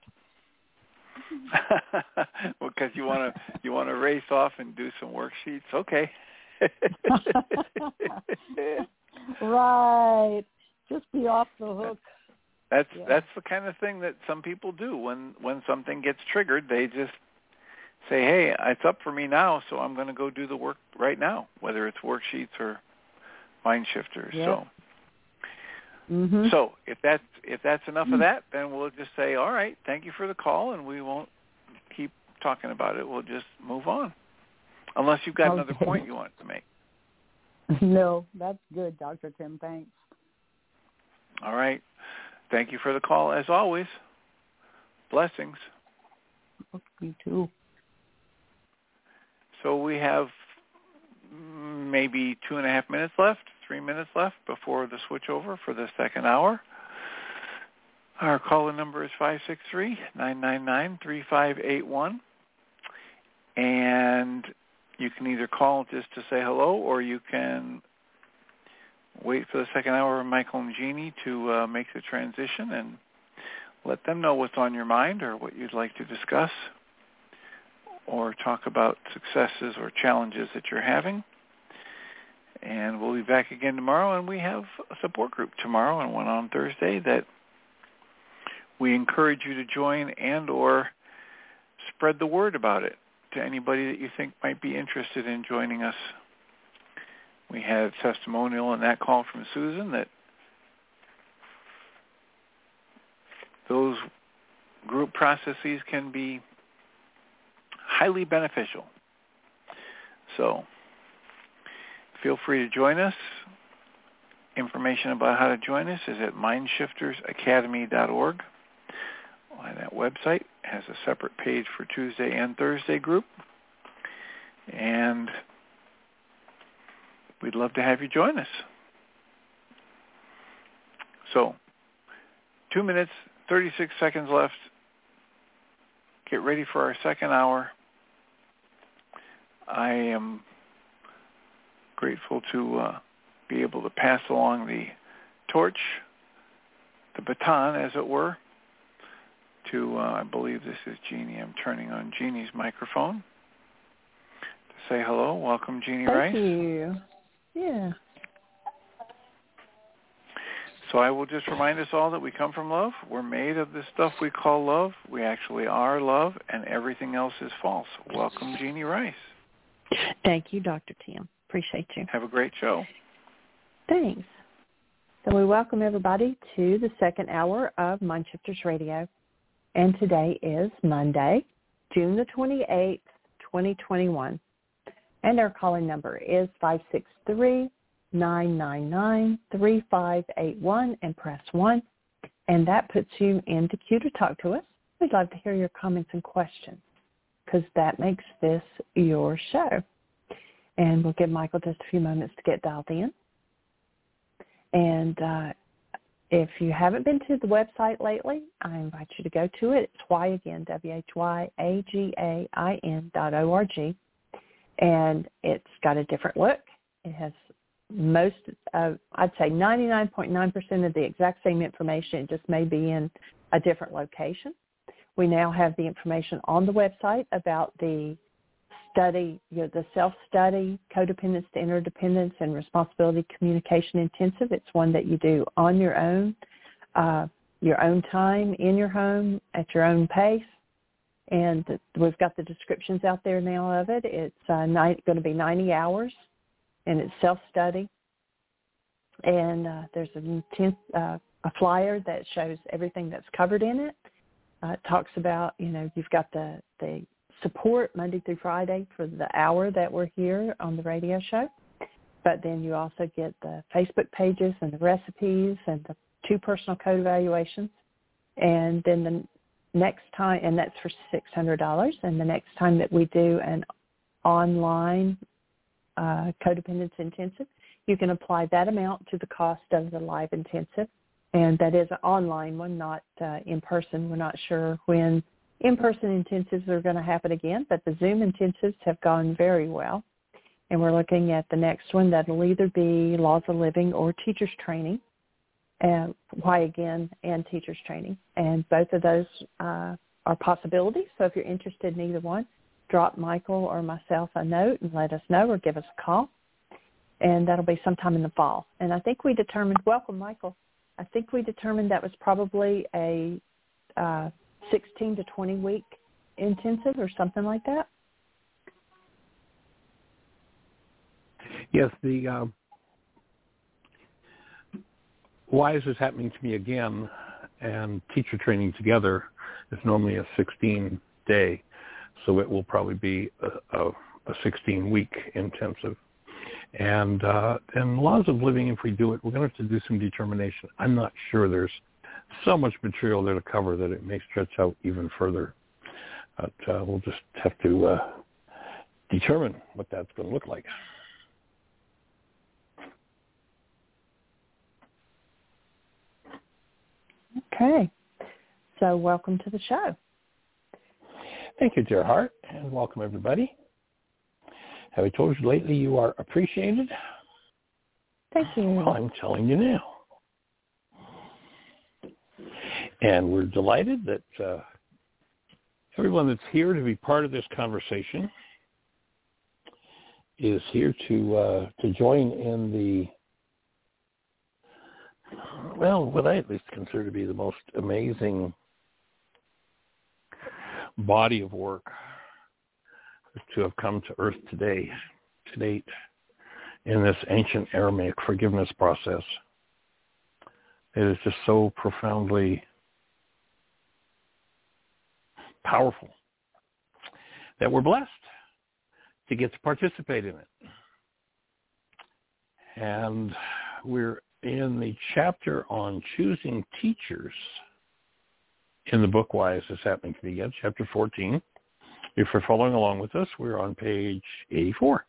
Well, because you want to race off and do some worksheets, okay. Right, just be off the hook. That's the kind of thing that some people do when something gets triggered. They just say, "Hey, it's up for me now, so I'm going to go do the work right now," whether it's worksheets or mind shifters. Yep. So, so if that's enough of that, then we'll just say, "All right, thank you for the call," and we won't keep talking about it. We'll just move on, unless you've got another point you want to make. No, that's good, Dr. Tim. Thanks. All right. Thank you for the call, as always. Blessings. Me too. So we have maybe 2.5 minutes left, 3 minutes left before the switch over for the second hour. Our call-in number is 563-999-3581. And you can either call just to say hello, or you can wait for the second hour of Michael and Jeannie to make the transition and let them know what's on your mind or what you'd like to discuss or talk about successes or challenges that you're having. And we'll be back again tomorrow, and we have a support group tomorrow and one on Thursday that we encourage you to join and or spread the word about it to anybody that you think might be interested in joining us. We had a testimonial in that call from Susan that those group processes can be highly beneficial. So feel free to join us. Information about how to join us is at mindshiftersacademy.org. And that website has a separate page for Tuesday and Thursday group. And we'd love to have you join us. So, 2 minutes, 36 seconds left. Get ready for our second hour. I am grateful to be able to pass along the torch, the baton, as it were, to, I believe this is Jeannie. I'm turning on Jeannie's microphone to say hello. Welcome, Jeannie Rice. Thank you. Yeah. So I will just remind us all that we come from love. We're made of the stuff we call love. We actually are love, and everything else is false. Welcome, Jeannie Rice. Thank you, Dr. Tim. Appreciate you. Have a great show. Thanks. So we welcome everybody to the second hour of Mind Shifters Radio. And today is Monday, June the 28th, 2021. And our calling number is 563-999-3581 and press 1. And that puts you in the queue to talk to us. We'd love to hear your comments and questions because that makes this your show. And we'll give Michael just a few moments to get dialed in. And if you haven't been to the website lately, I invite you to go to it. It's WHYAGAIN.org. And it's got a different look. It has I'd say 99.9% of the exact same information. It just may be in a different location. We now have the information on the website about the study, the self-study, Codependence to Interdependence and Responsibility Communication Intensive. It's one that you do on your own time, in your home, at your own pace. And we've got the descriptions out there now of it. It's going to be 90 hours, and it's self-study. And there's a flyer that shows everything that's covered in it. It talks about, you've got the support Monday through Friday for the hour that we're here on the radio show. But then you also get the Facebook pages and the recipes and the 2 personal code evaluations. And then the next time, and that's for $600. And the next time that we do an online codependence intensive, you can apply that amount to the cost of the live intensive. And that is an online one, not in person. We're not sure when in-person intensives are going to happen again, but the Zoom intensives have gone very well. And we're looking at the next one that'll either be Laws of Living or Teachers Training, Why Again, and Teachers Training. And both of those are possibilities. So if you're interested in either one, drop Michael or myself a note and let us know, or give us a call. And that'll be sometime in the fall. And I think we determined, welcome, Michael. I think we determined that was probably a 16 to 20 week intensive or something like that. Yes, the Why Is This Happening to Me Again and teacher training together is normally a 16-day, so it will probably be a 16-week intensive. And Laws of Living, if we do it, we're going to have to do some determination. I'm not sure. There's so much material there to cover that it may stretch out even further. But we'll just have to determine what that's going to look like. Okay. So welcome to the show. Thank you, dear heart, and welcome everybody. Have I told you lately you are appreciated? Thank you. Well, I'm telling you now. And we're delighted that everyone that's here to be part of this conversation is here to join in the, well, what I at least consider to be the most amazing body of work to have come to Earth to date, in this ancient Aramaic forgiveness process. It is just so profoundly powerful that we're blessed to get to participate in it. And we're in the chapter on choosing teachers in the book Why Is This Happening to Me Again, chapter 14. If you're following along with us, we're on page 84.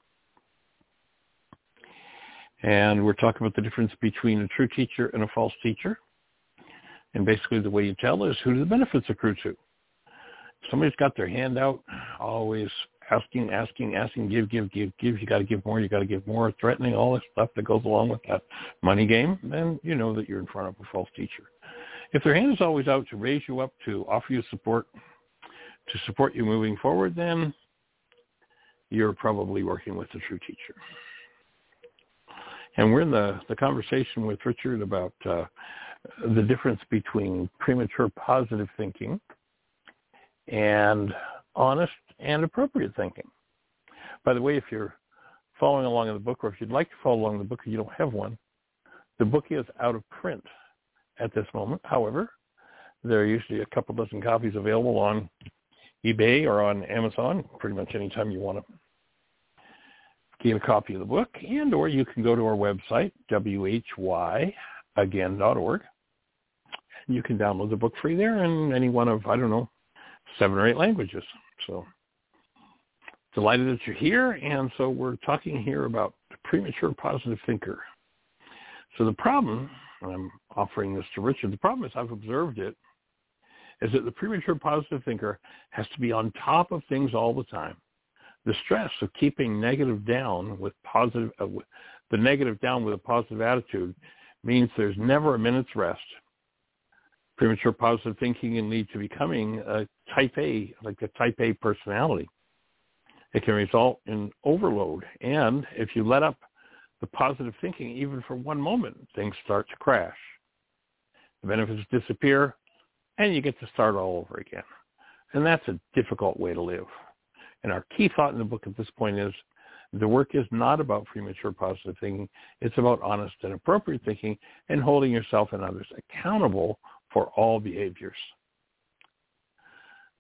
And we're talking about the difference between a true teacher and a false teacher. And basically the way you tell is who do the benefits accrue to. Somebody's got their hand out, always asking, give. You got to give more, threatening, all this stuff that goes along with that money game, then you know that you're in front of a false teacher. If their hand is always out to raise you up, to offer you support, to support you moving forward, then you're probably working with a true teacher. And we're in the conversation with Richard about the difference between premature positive thinking and honest and appropriate thinking. By the way, if you're following along in the book, or if you'd like to follow along in the book and you don't have one, the book is out of print at this moment. However, there are usually a couple dozen copies available on eBay or on Amazon, pretty much anytime you want to get a copy of the book, and or you can go to our website, whyagain.org. You can download the book free there in any one of, 7 or 8 languages. So delighted that you're here, and so we're talking here about the premature positive thinker. So the problem, and I'm offering this to Richard, the problem is I've observed it, is that the premature positive thinker has to be on top of things all the time. The stress of keeping negative down with positive, the negative down with a positive attitude means there's never a minute's rest. Premature positive thinking can lead to becoming a type A, like a type A personality. It can result in overload. And if you let up the positive thinking, even for one moment, things start to crash. The benefits disappear, and you get to start all over again. And that's a difficult way to live. And our key thought in the book at this point is the work is not about premature positive thinking. It's about honest and appropriate thinking and holding yourself and others accountable for all behaviors.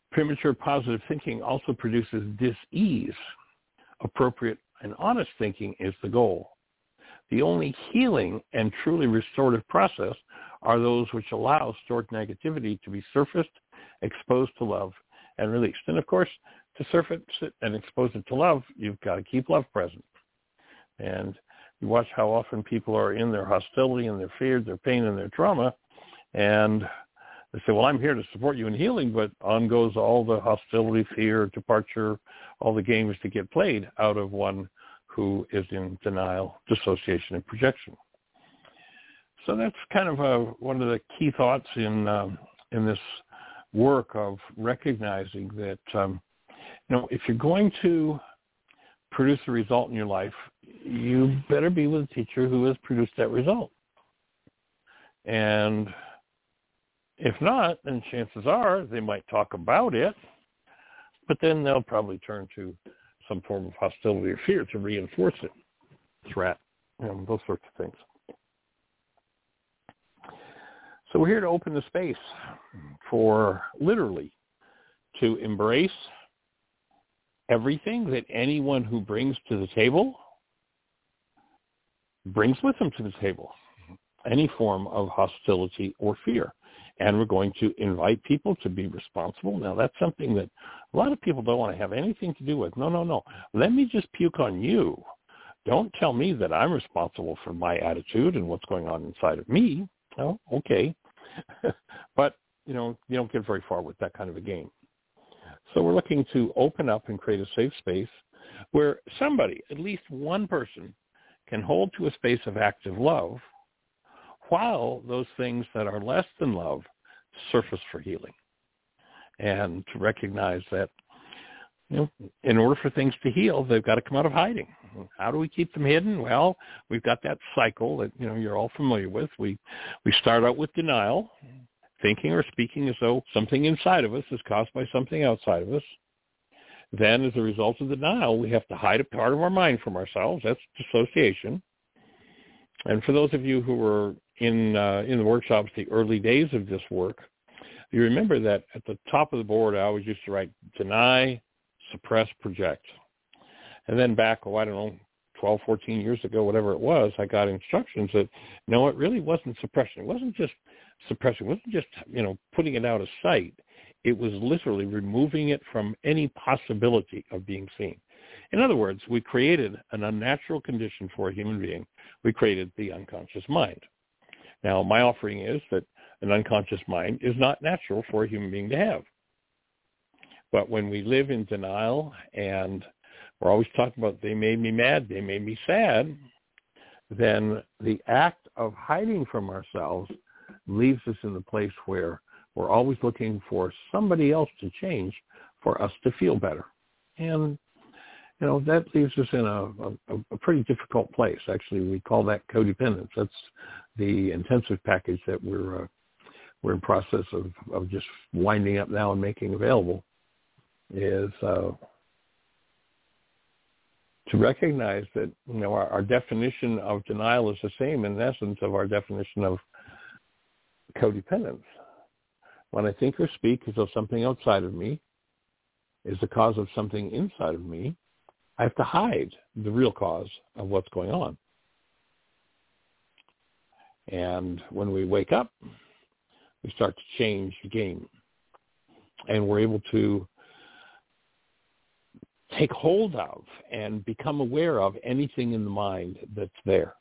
Premature positive thinking also produces dis-ease. Appropriate and honest thinking is the goal. The only healing and truly restorative process are those which allow stored negativity to be surfaced, exposed to love, and released. And of course, to surface it and expose it to love, you've got to keep love present. And you watch how often people are in their hostility and their fear, their pain, and their trauma, and they say, well, I'm here to support you in healing, but on goes all the hostility, fear, departure, all the games that get played out of one who is in denial, dissociation, and projection. So that's kind of one of the key thoughts in this work of recognizing that, if you're going to produce a result in your life, you better be with a teacher who has produced that result. And if not, then chances are they might talk about it, but then they'll probably turn to some form of hostility or fear to reinforce it, threat, those sorts of things. So we're here to open the space for literally to embrace everything that anyone who brings to the table brings with them to the table, any form of hostility or fear. And we're going to invite people to be responsible. Now, that's something that a lot of people don't want to have anything to do with. No. Let me just puke on you. Don't tell me that I'm responsible for my attitude and what's going on inside of me. Oh, okay. But, you don't get very far with that kind of a game. So we're looking to open up and create a safe space where somebody, at least one person, can hold to a space of active love while those things that are less than love surface for healing. And to recognize that, in order for things to heal, they've got to come out of hiding. How do we keep them hidden? Well, we've got that cycle that, you're all familiar with. We start out with denial, thinking or speaking as though something inside of us is caused by something outside of us. Then, as a result of denial, we have to hide a part of our mind from ourselves. That's dissociation. And for those of you who were in the workshops, the early days of this work, you remember that at the top of the board, I always used to write deny, suppress, project. And then back, 12, 14 years ago, whatever it was, I got instructions that, no, it really wasn't suppression. It wasn't just suppression. It wasn't just, putting it out of sight. It was literally removing it from any possibility of being seen. In other words, we created an unnatural condition for a human being. We created the unconscious mind. Now, my offering is that an unconscious mind is not natural for a human being to have. But when we live in denial and we're always talking about they made me mad, they made me sad, then the act of hiding from ourselves leaves us in the place where we're always looking for somebody else to change for us to feel better. And, that leaves us in a pretty difficult place. Actually, we call that codependence. That's the intensive package that we're in process of just winding up now and making available, is to recognize that, our definition of denial is the same in essence of our definition of codependence. When I think or speak as though something outside of me is the cause of something inside of me, I have to hide the real cause of what's going on. And when we wake up, we start to change the game. And we're able to take hold of and become aware of anything in the mind that's there.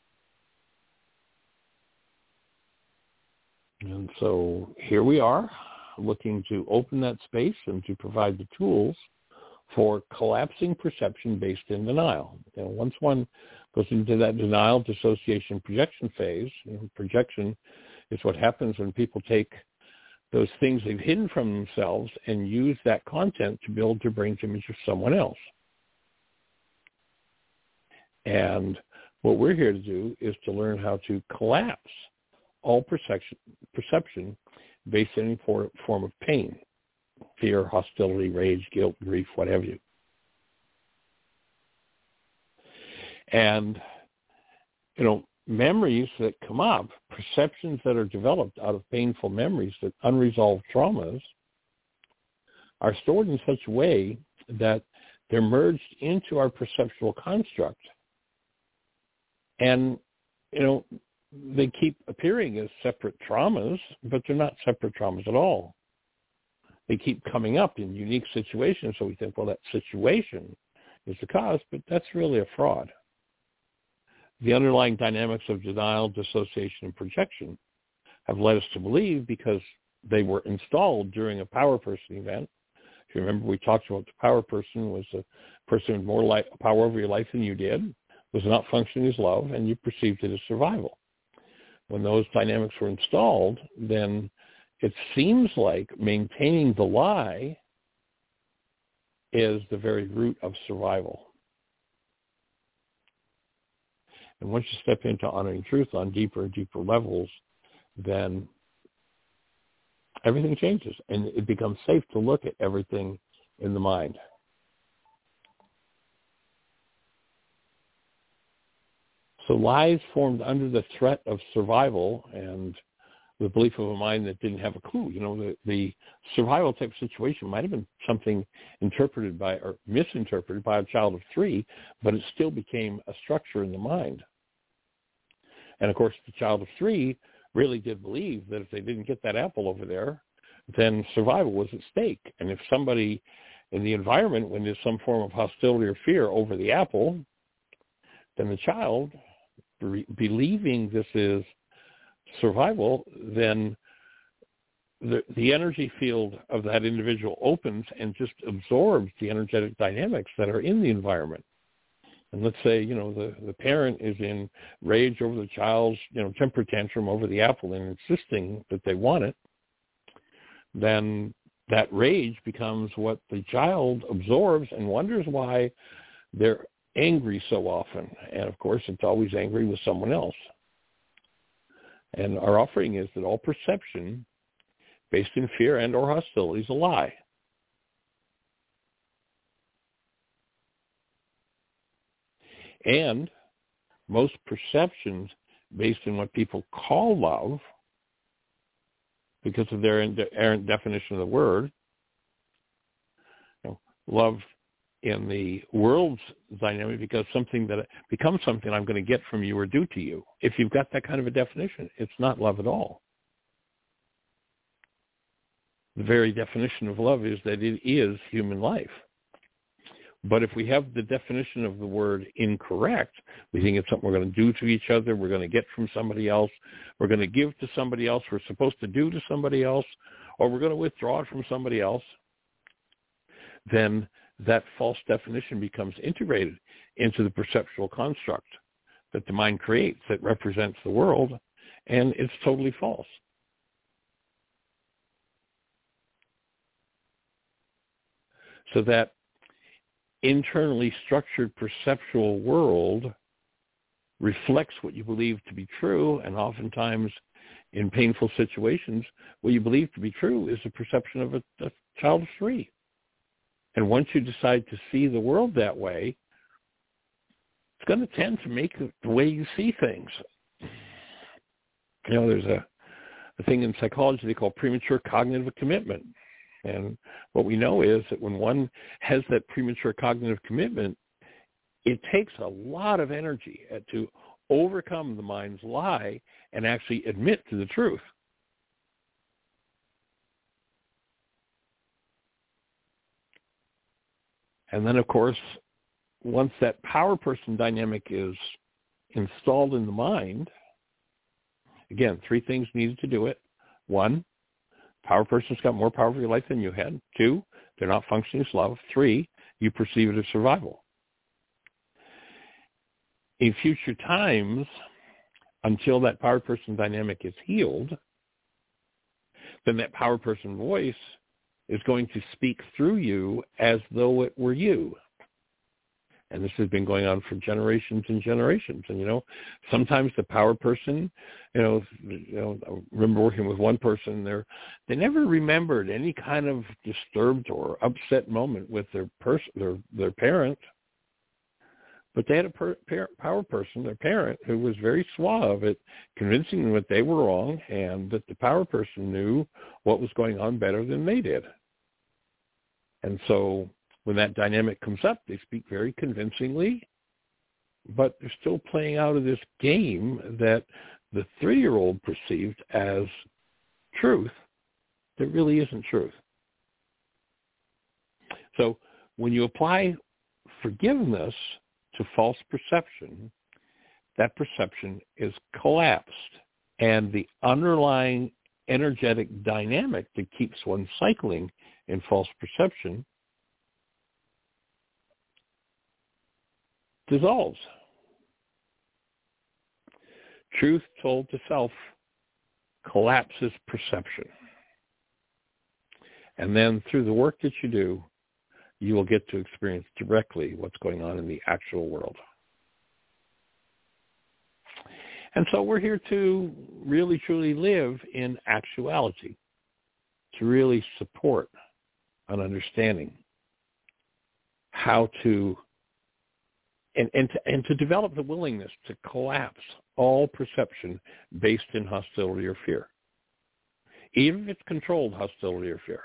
And so here we are, looking to open that space and to provide the tools for collapsing perception based in denial. Once one goes into that denial, dissociation, projection phase, projection is what happens when people take those things they've hidden from themselves and use that content to build their brain's image of someone else. And what we're here to do is to learn how to collapse all perception based on any form of pain, fear, hostility, rage, guilt, grief, what have you. And, memories that come up, perceptions that are developed out of painful memories, that unresolved traumas, are stored in such a way that they're merged into our perceptual construct. And, they keep appearing as separate traumas, but they're not separate traumas at all. They keep coming up in unique situations, so we think, well, that situation is the cause, but that's really a fraud. The underlying dynamics of denial, dissociation, and projection have led us to believe, because they were installed during a power person event. If you remember, we talked about the power person was a person with more power over your life than you did, was not functioning as love, and you perceived it as survival. When those dynamics were installed, then it seems like maintaining the lie is the very root of survival. And once you step into honoring truth on deeper and deeper levels, then everything changes, and it becomes safe to look at everything in the mind. So lies formed under the threat of survival and the belief of a mind that didn't have a clue. The survival type situation might have been something interpreted by or misinterpreted by a child of 3, but it still became a structure in the mind. And of course, the child of 3 really did believe that if they didn't get that apple over there, then survival was at stake. And if somebody in the environment went into some form of hostility or fear over the apple, then the child, believing this is survival, then the energy field of that individual opens and just absorbs the energetic dynamics that are in the environment. And let's say, the parent is in rage over the child's, temper tantrum over the apple and insisting that they want it, then that rage becomes what the child absorbs and wonders why they're angry so often. And of course, it's always angry with someone else. And our offering is that all perception based in fear and or hostility is a lie. And most perceptions based in what people call love, because of their errant definition of the word, love in the world's dynamic becomes something I'm going to get from you or do to you. If you've got that kind of a definition, it's not love at all. The very definition of love is that it is human life. But if we have the definition of the word incorrect, we think it's something we're going to do to each other, we're going to get from somebody else, we're going to give to somebody else, we're supposed to do to somebody else, or we're going to withdraw it from somebody else, then that false definition becomes integrated into the perceptual construct that the mind creates that represents the world, and it's totally false. So that internally structured perceptual world reflects what you believe to be true, and oftentimes in painful situations, what you believe to be true is the perception of a child of 3. And once you decide to see the world that way, it's going to tend to make the way you see things. There's a thing in psychology they call premature cognitive commitment. And what we know is that when one has that premature cognitive commitment, it takes a lot of energy to overcome the mind's lie and actually admit to the truth. And then, of course, once that power person dynamic is installed in the mind, again, 3 things needed to do it. 1, power person's got more power over your life than you had. 2, they're not functioning as love. 3, you perceive it as survival. In future times, until that power person dynamic is healed, then that power person voice is going to speak through you as though it were you. And this has been going on for generations and generations. And, sometimes the power person, I remember working with one person there, they never remembered any kind of disturbed or upset moment with their parent. But they had a power person, their parent, who was very suave at convincing them that they were wrong and that the power person knew what was going on better than they did. And so when that dynamic comes up, they speak very convincingly, but they're still playing out of this game that the 3-year-old perceived as truth that really isn't truth. So when you apply forgiveness to false perception, that perception is collapsed. And the underlying energetic dynamic that keeps one cycling in false perception dissolves. Truth told to self collapses perception. And then through the work that you do, you will get to experience directly what's going on in the actual world. And so we're here to really, truly live in actuality, to really support an understanding how to, and to develop the willingness to collapse all perception based in hostility or fear, even if it's controlled hostility or fear.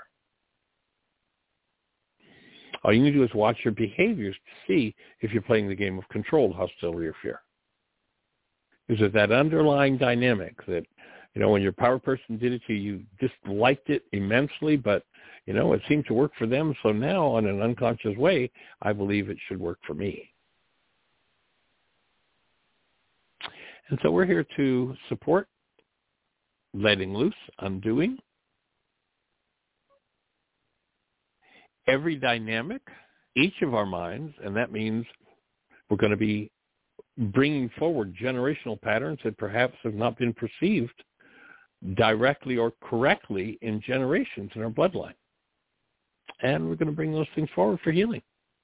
All you need to do is watch your behaviors to see if you're playing the game of controlled hostility or fear. Is it that underlying dynamic that, when your power person did it to you, you disliked it immensely, but, it seemed to work for them, so now in an unconscious way, I believe it should work for me. And so we're here to support letting loose, undoing every dynamic, each of our minds, and that means we're going to be bringing forward generational patterns that perhaps have not been perceived directly or correctly in generations in our bloodline. And we're going to bring those things forward for healing.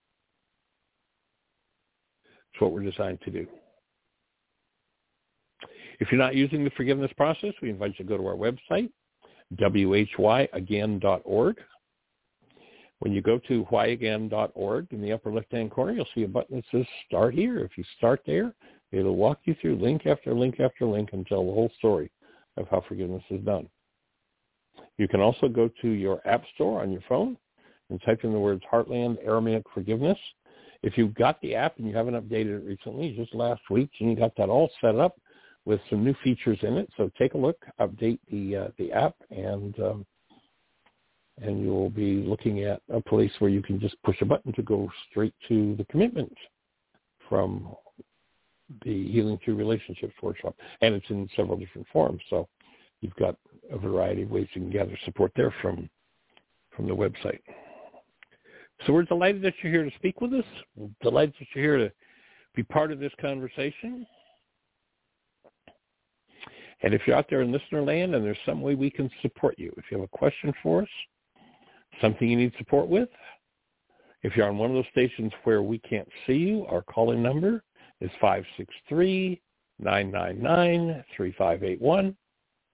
It's what we're designed to do. If you're not using the forgiveness process, we invite you to go to our website, whyagain.org. When you go to whyagain.org, in the upper left-hand corner, you'll see a button that says Start Here. If you start there, it'll walk you through link after link after link and tell the whole story of how forgiveness is done. You can also go to your app store on your phone and type in the words Heartland Aramaic Forgiveness. If you've got the app and you haven't updated it recently, just last week, and you got that all set up with some new features in it. So take a look, update the app, and you'll be looking at a place where you can just push a button to go straight to the commitment from the Healing Through Relationships workshop. And it's in several different forms. So you've got a variety of ways you can gather support there from the website. So we're delighted that you're here to speak with us. We're delighted that you're here to be part of this conversation. And if you're out there in listener land and there's some way we can support you, if you have a question for us, something you need support with, if you're on one of those stations where we can't see you, our call-in number is 563-999-3581,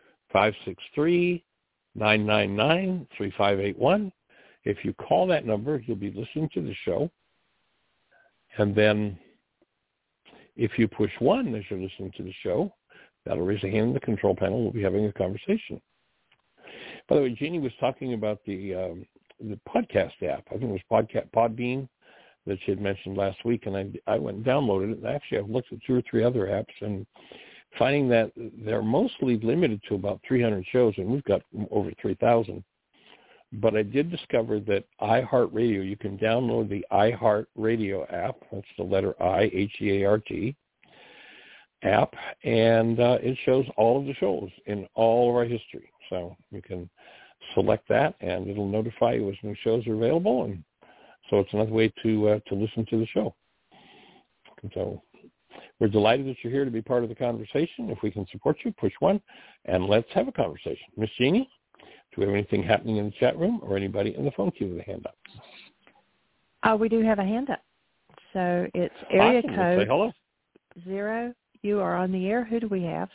563-999-3581. If you call that number, you'll be listening to the show. And then if you push 1 as you're listening to the show, that'll raise a hand in the control panel. We'll be having a conversation. By the way, Jeannie was talking about the podcast app. I think it was Podbean that she had mentioned last week, and I went and downloaded it. And actually, I've looked at 2 or 3 other apps and finding that they're mostly limited to about 300 shows, and we've got over 3,000. But I did discover that iHeartRadio, you can download the iHeartRadio app. That's the letter I, H-E-A-R-T, app, and it shows all of the shows in all of our history. So you can select that, and it'll notify you as new shows are available, and so it's another way to listen to the show. And so we're delighted that you're here to be part of the conversation. If we can support you, push 1, and let's have a conversation. Miss Jeannie, do we have anything happening in the chat room or anybody in the phone queue with a hand up? We do have a hand up. So it's area awesome. code Let's say hello. 0. You are on the air. Who do we have?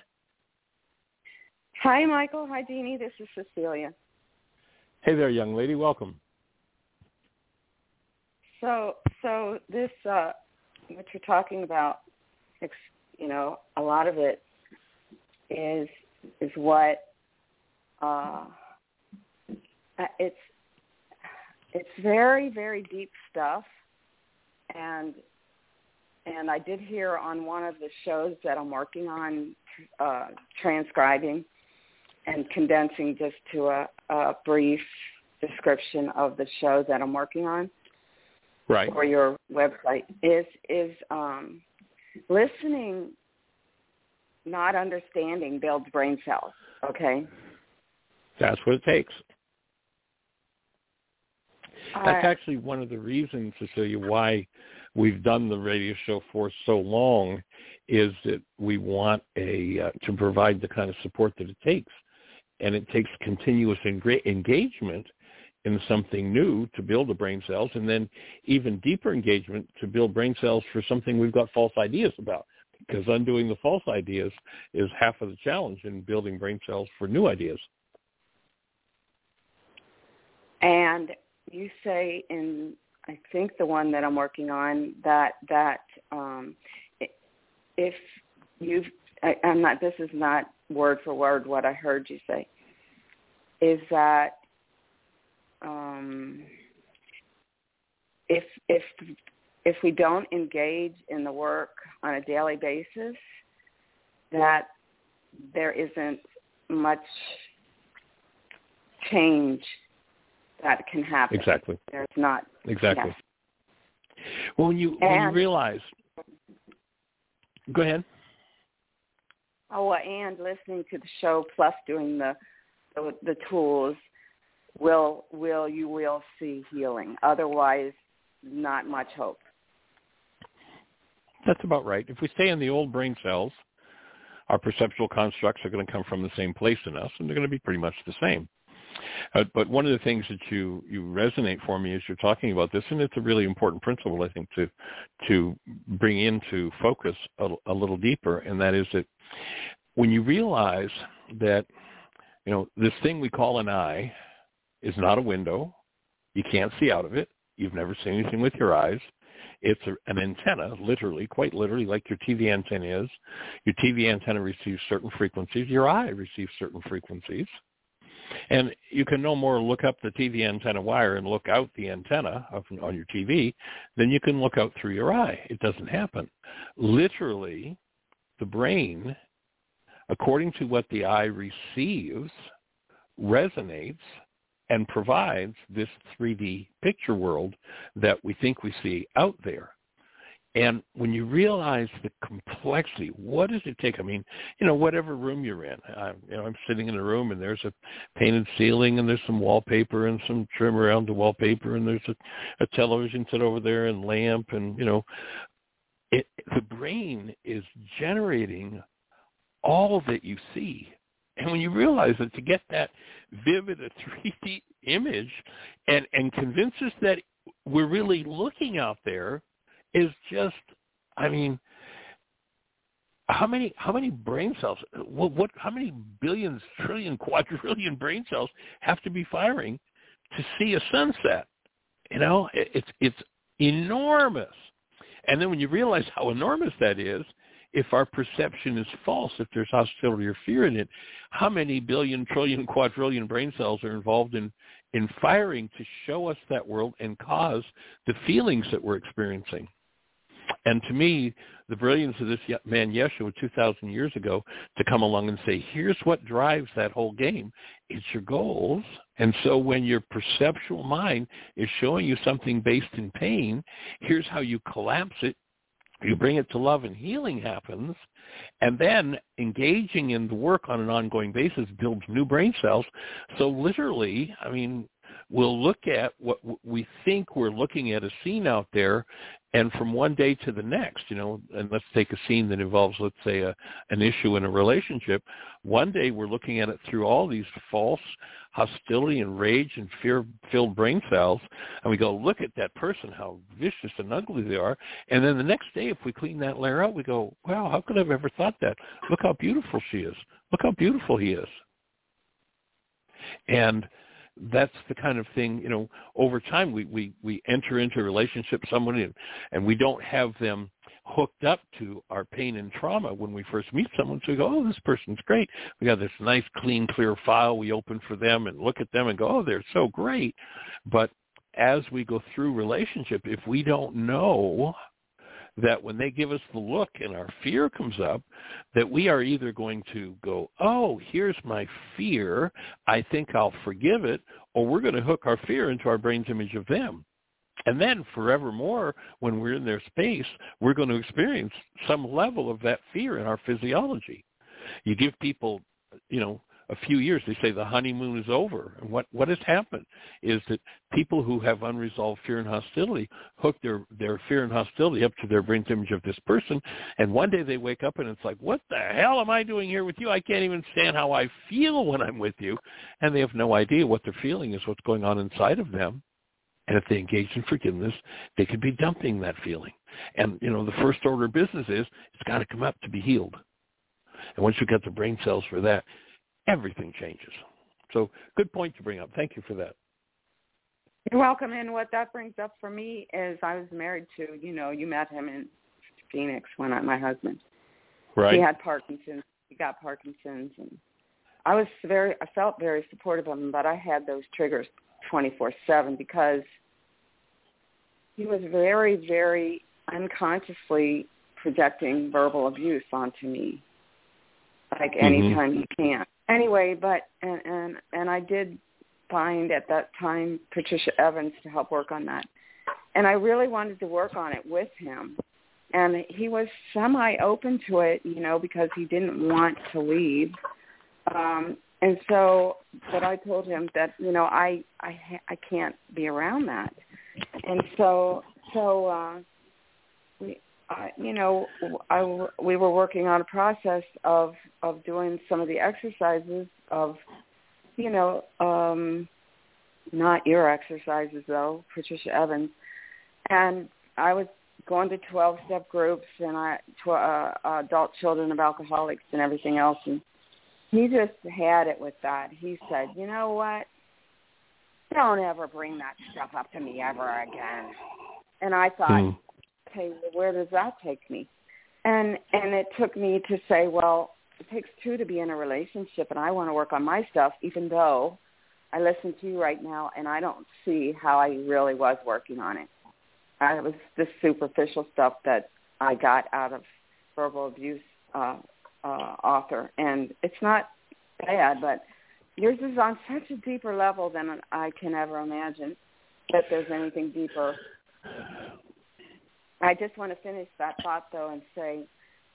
Hi, Michael. Hi, Jeannie. This is Cecilia. Hey there, young lady. Welcome. So this, what you're talking about, a lot of it is what it's. it's very, very deep stuff, and I did hear on one of the shows that I'm working on transcribing and condensing just to a brief description of the show that I'm working on. Right. For your website is listening, not understanding builds brain cells. Okay. That's what it takes. That's actually one of the reasons, Cecilia, why we've done the radio show for so long, is that we want to provide the kind of support that it takes. And it takes continuous engagement in something new to build the brain cells, and then even deeper engagement to build brain cells for something we've got false ideas about. Because undoing the false ideas is half of the challenge in building brain cells for new ideas. And you say in, I think the one that I'm working on, that if you've, I'm not, this is not word for word what I heard you say, is that if we don't engage in the work on a daily basis, that there isn't much change that can happen. Exactly. There's not. Exactly. Yes. Well, when you realize, go ahead. Oh, and listening to the show plus doing the tools, you will see healing. Otherwise, not much hope. That's about right. If we stay in the old brain cells, our perceptual constructs are going to come from the same place in us, and they're going to be pretty much the same. But one of the things that you resonate for me as you're talking about this, and it's a really important principle, I think, to bring into focus a little deeper, and that is that when you realize that, this thing we call an eye is not a window, you can't see out of it, you've never seen anything with your eyes. It's an antenna, literally, quite literally, like your TV antenna is. Your TV antenna receives certain frequencies. Your eye receives certain frequencies. And you can no more look up the TV antenna wire and look out the antenna on your TV than you can look out through your eye. It doesn't happen. Literally, the brain, according to what the eye receives, resonates and provides this 3D picture world that we think we see out there. And when you realize the complexity, what does it take? I mean, whatever room you're in, I'm sitting in a room and there's a painted ceiling and there's some wallpaper and some trim around the wallpaper and there's a television set over there and lamp and, the brain is generating all that you see. And when you realize that to get that vivid a 3D image and convince us that we're really looking out there is just, how many brain cells, how many billions, trillion, quadrillion brain cells have to be firing to see a sunset? It's enormous. And then when you realize how enormous that is, if our perception is false, if there's hostility or fear in it, how many billion, trillion, quadrillion brain cells are involved in firing to show us that world and cause the feelings that we're experiencing? And to me, the brilliance of this man Yeshua 2,000 years ago to come along and say, here's what drives that whole game. It's your goals. And so when your perceptual mind is showing you something based in pain, here's how you collapse it. You bring it to love and healing happens, and then engaging in the work on an ongoing basis builds new brain cells. So literally, we'll look at what we think we're looking at a scene out there, and from one day to the next, and let's take a scene that involves, let's say, an issue in a relationship. One day we're looking at it through all these false hostility and rage and fear-filled brain cells, and we go, look at that person, how vicious and ugly they are. And then the next day, if we clean that layer out, we go, wow, how could I have ever thought that? Look how beautiful she is. Look how beautiful he is. And that's the kind of thing, over time we enter into a relationship with someone and we don't have them hooked up to our pain and trauma when we first meet someone. So we go, oh, this person's great. We got this nice, clean, clear file we open for them and look at them and go, oh, they're so great. But as we go through relationship, if we don't know that when they give us the look and our fear comes up, that we are either going to go, oh, here's my fear, I think I'll forgive it, or we're going to hook our fear into our brain's image of them. And then forevermore, when we're in their space, we're going to experience some level of that fear in our physiology. You give people, a few years, they say the honeymoon is over. And what has happened is that people who have unresolved fear and hostility hook their fear and hostility up to their brain's image of this person. And one day they wake up and it's like, what the hell am I doing here with you? I can't even stand how I feel when I'm with you. And they have no idea what they're feeling is what's going on inside of them. And if they engage in forgiveness, they could be dumping that feeling. And, the first order of business is it's got to come up to be healed. And once you've got the brain cells for that, everything changes. So good point to bring up. Thank you for that. You're welcome. And what that brings up for me is I was married to, you met him in Phoenix my husband. Right. He had Parkinson's. He got Parkinson's. And I felt very supportive of him, but I had those triggers 24/7 because he was very, very unconsciously projecting verbal abuse onto me, like anytime he can. Anyway, but and I did find at that time Patricia Evans to help work on that, and I really wanted to work on it with him, and he was semi-open to it, because he didn't want to leave, and so, but I told him that I can't be around that, and so we were working on a process of doing some of the exercises of, not your exercises though, Patricia Evans, and I was going to 12-step groups and adult children of alcoholics and everything else, and he just had it with that. He said, you know what? Don't ever bring that stuff up to me ever again. And I thought, okay, well, where does that take me? And it took me to say, well, it takes two to be in a relationship, and I want to work on my stuff, even though I listen to you right now, and I don't see how I really was working on it. It was the superficial stuff that I got out of verbal abuse author, and it's not bad, but yours is on such a deeper level than I can ever imagine that there's anything deeper. I just want to finish that thought, though, and say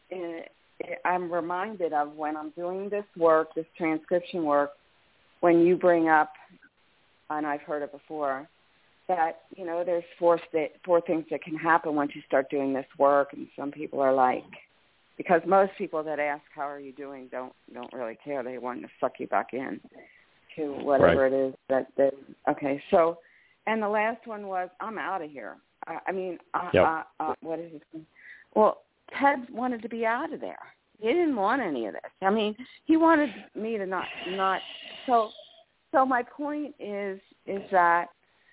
I'm reminded of when I'm doing this work, this transcription work, when you bring up, and I've heard it before, that, there's four things that can happen once you start doing this work, and some people are like, because most people that ask, how are you doing, don't really care. They want to suck you back in to whatever it is that they, okay. So, and the last one was, I'm out of here. What is it? Well, Ted wanted to be out of there. He didn't want any of this. He wanted me to not. So my point is that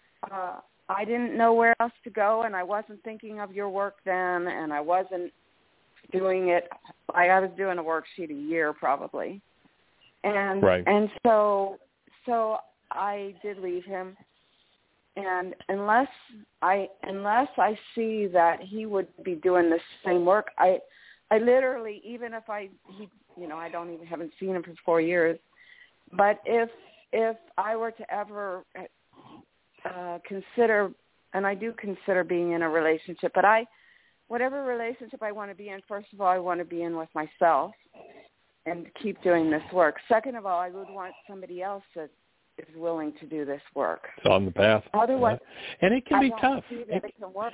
I didn't know where else to go, and I wasn't thinking of your work then, and I wasn't doing it. I was doing a worksheet a year probably, and so I did leave him. And unless I see that he would be doing the same work, I literally, even if I haven't seen him for 4 years, but if I were to ever consider, and I do consider being in a relationship, but whatever relationship I want to be in, first of all, I want to be in with myself and keep doing this work. Second of all, I would want somebody else that is willing to do this work. It's on the path. Otherwise, and it can be tough. It can work.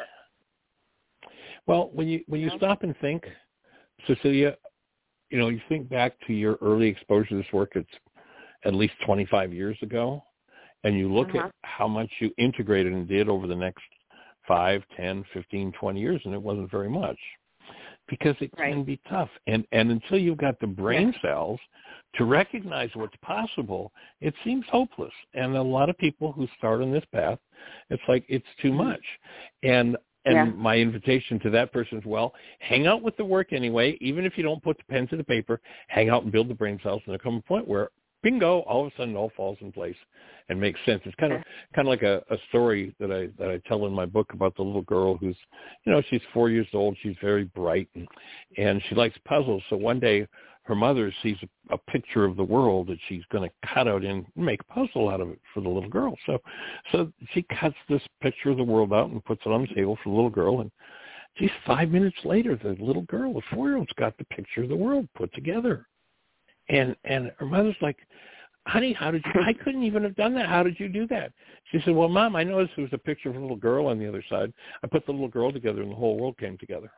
Well, when you stop and think, Cecilia, you think back to your early exposure to this work. It's at least 25 years ago, and you look at how much you integrated and did over the next 5, 10, 15, 20 years, and it wasn't very much, because it can be tough. And until you've got the brain cells to recognize what's possible, it seems hopeless. And a lot of people who start on this path, it's like it's too much. And my invitation to that person is, well, hang out with the work anyway. Even if you don't put the pen to the paper, hang out and build the brain cells. And there'll come a point where bingo, all of a sudden it all falls in place and makes sense. It's kind of like a story that I tell in my book about the little girl who's, she's 4 years old. She's very bright and she likes puzzles. So one day her mother sees a picture of the world that she's going to cut out and make a puzzle out of it for the little girl. So she cuts this picture of the world out and puts it on the table for the little girl. And geez, 5 minutes later, the little girl, the 4-year-old's got the picture of the world put together. And her mother's like, honey, I couldn't even have done that. How did you do that? She said, well, Mom, I noticed there was a picture of a little girl on the other side. I put the little girl together and the whole world came together.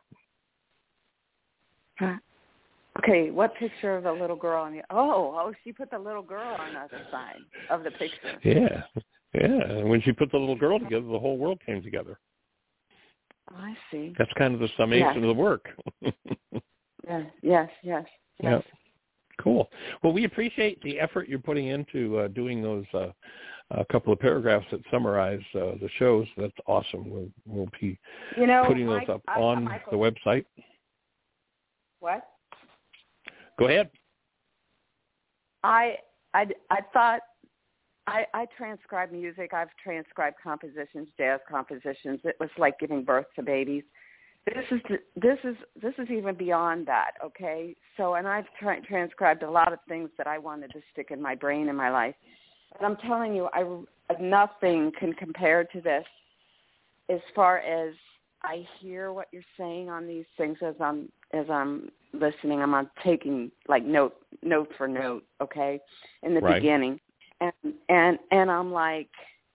Huh. Okay, what picture of the little girl on the? Oh, she put the little girl on the other side of the picture. Yeah. And when she put the little girl together, the whole world came together. Oh, I see. That's kind of the summation of the work. Yes. Yeah. Cool. Well, we appreciate the effort you're putting into doing those a couple of paragraphs that summarize the shows. That's awesome. We'll be putting those up on the website. What? Go ahead. I thought I transcribe music. I've transcribed compositions, jazz compositions. It was like giving birth to babies. This is even beyond that. Okay. So, and I've transcribed a lot of things that I wanted to stick in my brain in my life. And I'm telling you, nothing can compare to this. As far as I hear what you're saying on these things as I'm listening, I'm taking like note for note, okay, in the beginning, and I'm like,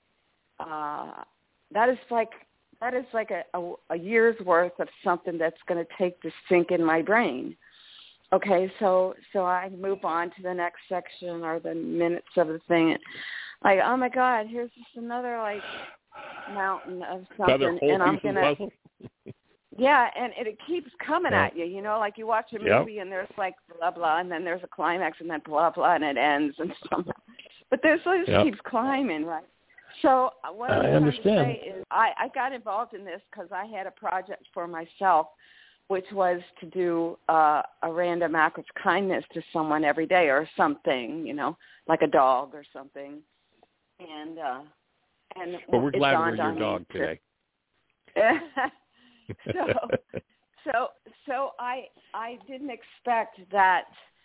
that is like a year's worth of something that's going to take to sink in my brain. Okay, so I move on to the next section or the minutes of the thing. Like, oh my God, here's just another like mountain of something, and I'm gonna. Yeah, and it keeps coming at you, like you watch a movie and there's like blah, blah, and then there's a climax and then blah, blah, and it ends and something. But this keeps climbing, right? So what I'm trying to say is I got involved in this because I had a project for myself, which was to do a random act of kindness to someone every day or something, like a dog or something. And well, we're glad we're your dog today. So I didn't expect that.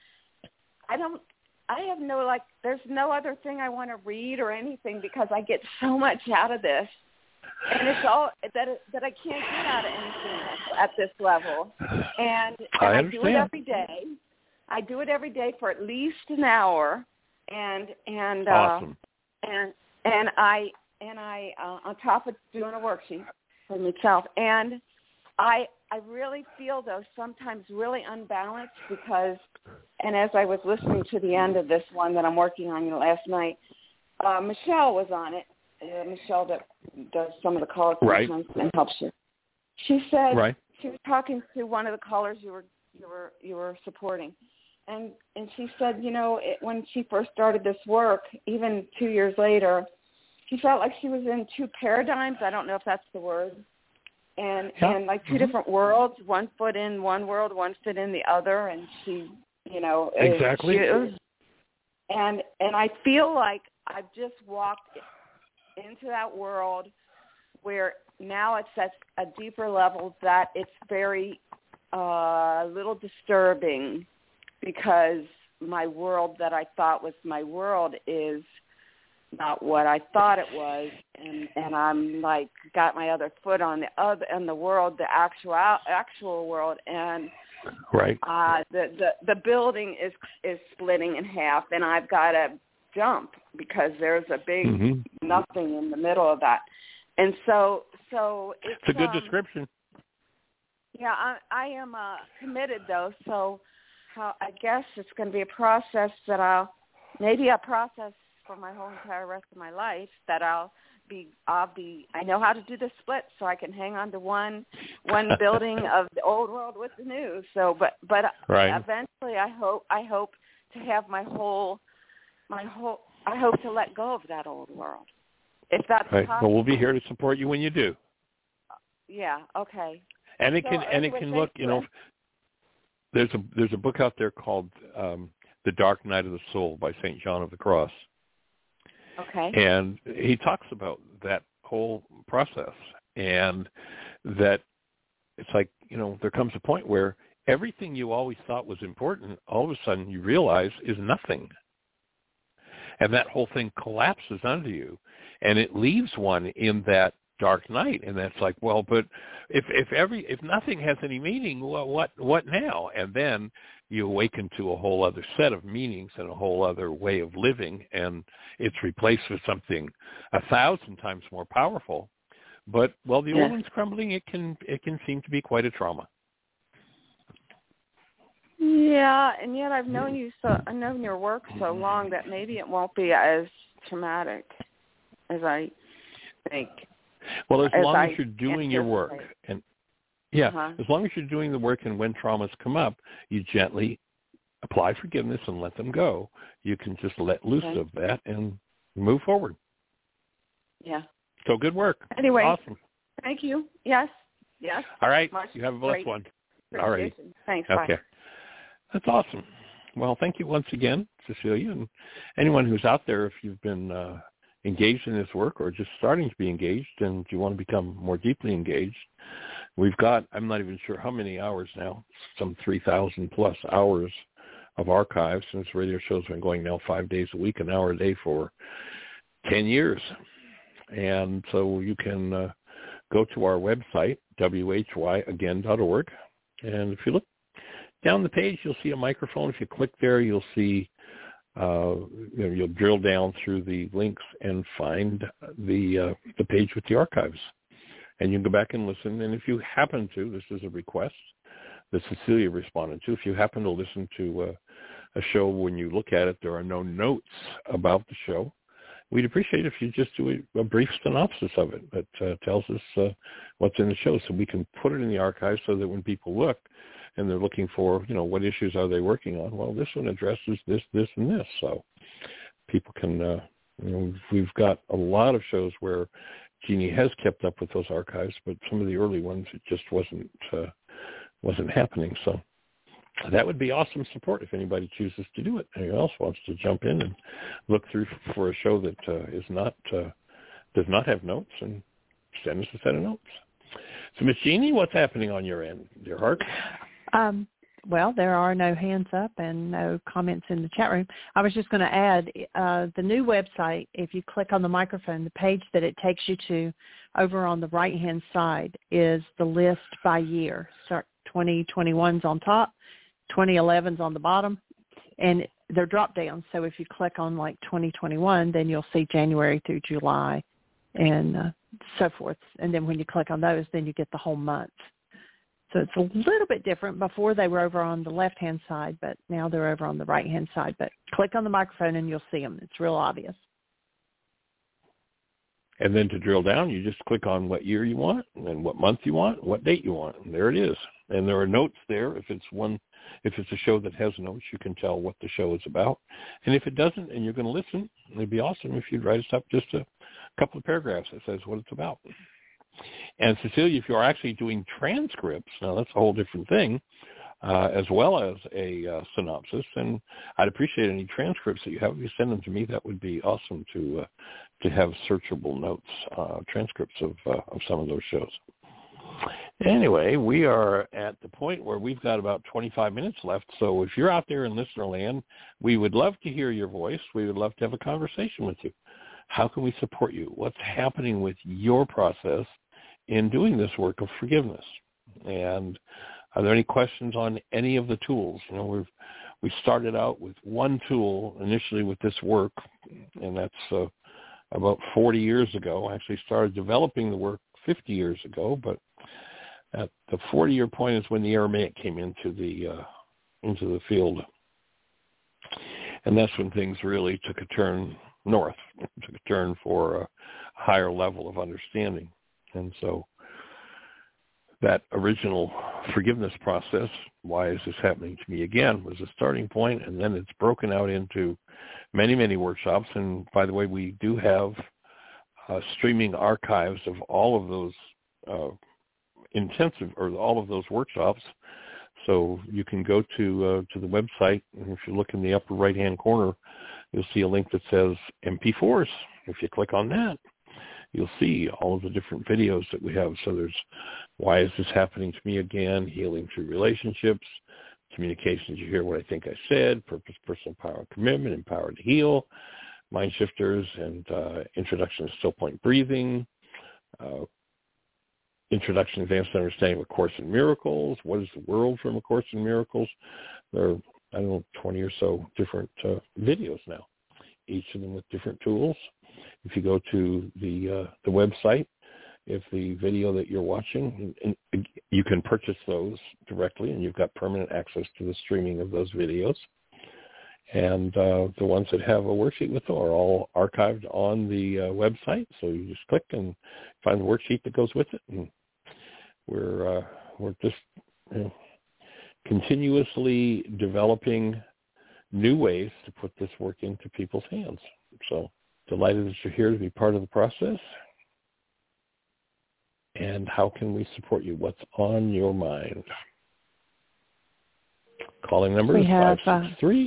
There's no other thing I want to read or anything because I get so much out of this, and it's all that I can't get out of anything at this level. And I do it every day. I do it every day for at least an hour, and awesome. And I on top of doing a worksheet for myself, and I really feel, though, sometimes really unbalanced because, and as I was listening to the end of this one that I'm working on last night, Michelle was on it. Michelle that does some of the calls sometimes and helps you. She said she was talking to one of the callers you were supporting, and she said, when she first started this work, even 2 years later, she felt like she was in two paradigms. I don't know if that's the word. And like two different worlds, one foot in one world, one foot in the other, and she, exactly. And I feel like I've just walked into that world where now it's at a deeper level that it's very little disturbing because my world that I thought was my world is not what I thought it was, and I'm like got my other foot on the world, the actual world, and the building is splitting in half, and I've got to jump because there's a big nothing in the middle of that, and so it's a good description. Yeah, I am committed though, so I guess it's going to be a process that I'll process for my whole entire rest of my life that I'll be I know how to do the split so I can hang on to one building of the old world with the new. So but eventually I hope to have my whole I hope to let go of that old world. If that's possible. Well, we'll be here to support you when you do. Yeah, okay. And it can look, there's a book out there called The Dark Night of the Soul by St. John of the Cross. Okay. And he talks about that whole process, and that it's like, there comes a point where everything you always thought was important, all of a sudden you realize is nothing. And that whole thing collapses under you, and it leaves one in that dark night. And that's like, well, but if nothing has any meaning, well, what now? And then you awaken to a whole other set of meanings and a whole other way of living, and it's replaced with something 1,000 times more powerful. But while the old one's crumbling, it can seem to be quite a trauma. Yeah, and yet I've known your work so long that maybe it won't be as traumatic as I think. Well, as long as you're doing your work, and as long as you're doing the work, and when traumas come up, you gently apply forgiveness and let them go. You can just let loose of that and move forward. Yeah. So good work. Anyway, awesome. Thank you. Yes. All right. You have a blessed one. All right. Thanks. Okay. Bye. That's awesome. Well, thank you once again, Cecilia, and anyone who's out there, if you've been engaged in this work or just starting to be engaged and you want to become more deeply engaged, we've got, I'm not even sure how many hours now, some 3,000 plus hours of archives, since radio shows have been going now 5 days a week, an hour a day for 10 years. And so you can go to our website, whyagain.org, and if you look down the page, you'll see a microphone. If you click there, you'll see, you'll drill down through the links and find the page with the archives. And you can go back and listen. And if you happen to, this is a request that Cecilia responded to, if you happen to listen to a show, when you look at it, there are no notes about the show, we'd appreciate if you just do a brief synopsis of it that tells us what's in the show, so we can put it in the archives, so that when people look and they're looking for, what issues are they working on? Well, this one addresses this, this, and this. So people can, we've got a lot of shows where Jeannie has kept up with those archives, but some of the early ones, it just wasn't happening. So that would be awesome support if anybody chooses to do it. Anyone else wants to jump in and look through for a show that does not have notes, and send us a set of notes. So, Miss Jeannie, what's happening on your end, dear heart? Well, there are no hands up and no comments in the chat room. I was just going to add the new website. If you click on the microphone, the page that it takes you to over on the right-hand side is the list by year. So 2021's on top, 2011's on the bottom, and they're drop downs. So if you click on like 2021, then you'll see January through July and so forth. And then when you click on those, then you get the whole month. So it's a little bit different. Before they were over on the left-hand side, but now they're over on the right-hand side. But click on the microphone and you'll see them. It's real obvious. And then to drill down, you just click on what year you want and what month you want, what date you want. And there it is. And there are notes there. If it's a show that has notes, you can tell what the show is about. And if it doesn't and you're going to listen, it'd be awesome if you'd write us up just a couple of paragraphs that says what it's about. And Cecilia, if you're actually doing transcripts, now that's a whole different thing, as well as a synopsis. And I'd appreciate any transcripts that you have. If you send them to me, that would be awesome to have searchable notes, transcripts of some of those shows. Anyway, we are at the point where we've got about 25 minutes left. So if you're out there in listener land, we would love to hear your voice. We would love to have a conversation with you. How can we support you? What's happening with your process in doing this work of forgiveness? And are there any questions on any of the tools? We started out with one tool initially with this work, and that's about 40 years ago. I actually started developing the work 50 years ago, but at the 40-year point is when the Aramaic came into the field, and that's when things really took a turn north, took a turn for a higher level of understanding. And so that original forgiveness process, why is this happening to me again, was a starting point, and then it's broken out into many, many workshops. And by the way, we do have streaming archives of all of those intensive, or all of those workshops. So you can go to the website, and if you look in the upper right-hand corner, you'll see a link that says MP4s. If you click on that, you'll see all of the different videos that we have. So there's Why Is This Happening to Me Again, Healing Through Relationships, Communications, You Hear What I Think I Said, Purpose, Personal Power, and Commitment, Empowered to Heal, Mind Shifters, and Introduction to Still Point Breathing, Introduction to Advanced Understanding of A Course in Miracles, What is the World from A Course in Miracles. There are, 20 or so different videos now, each of them with different tools. If you go to the website, if the video that you're watching, and you can purchase those directly, and you've got permanent access to the streaming of those videos. And the ones that have a worksheet with them are all archived on the website. So you just click and find the worksheet that goes with it. And we're just continuously developing new ways to put this work into people's hands. So delighted that you're here to be part of the process. And how can we support you? What's on your mind? Calling number is 563.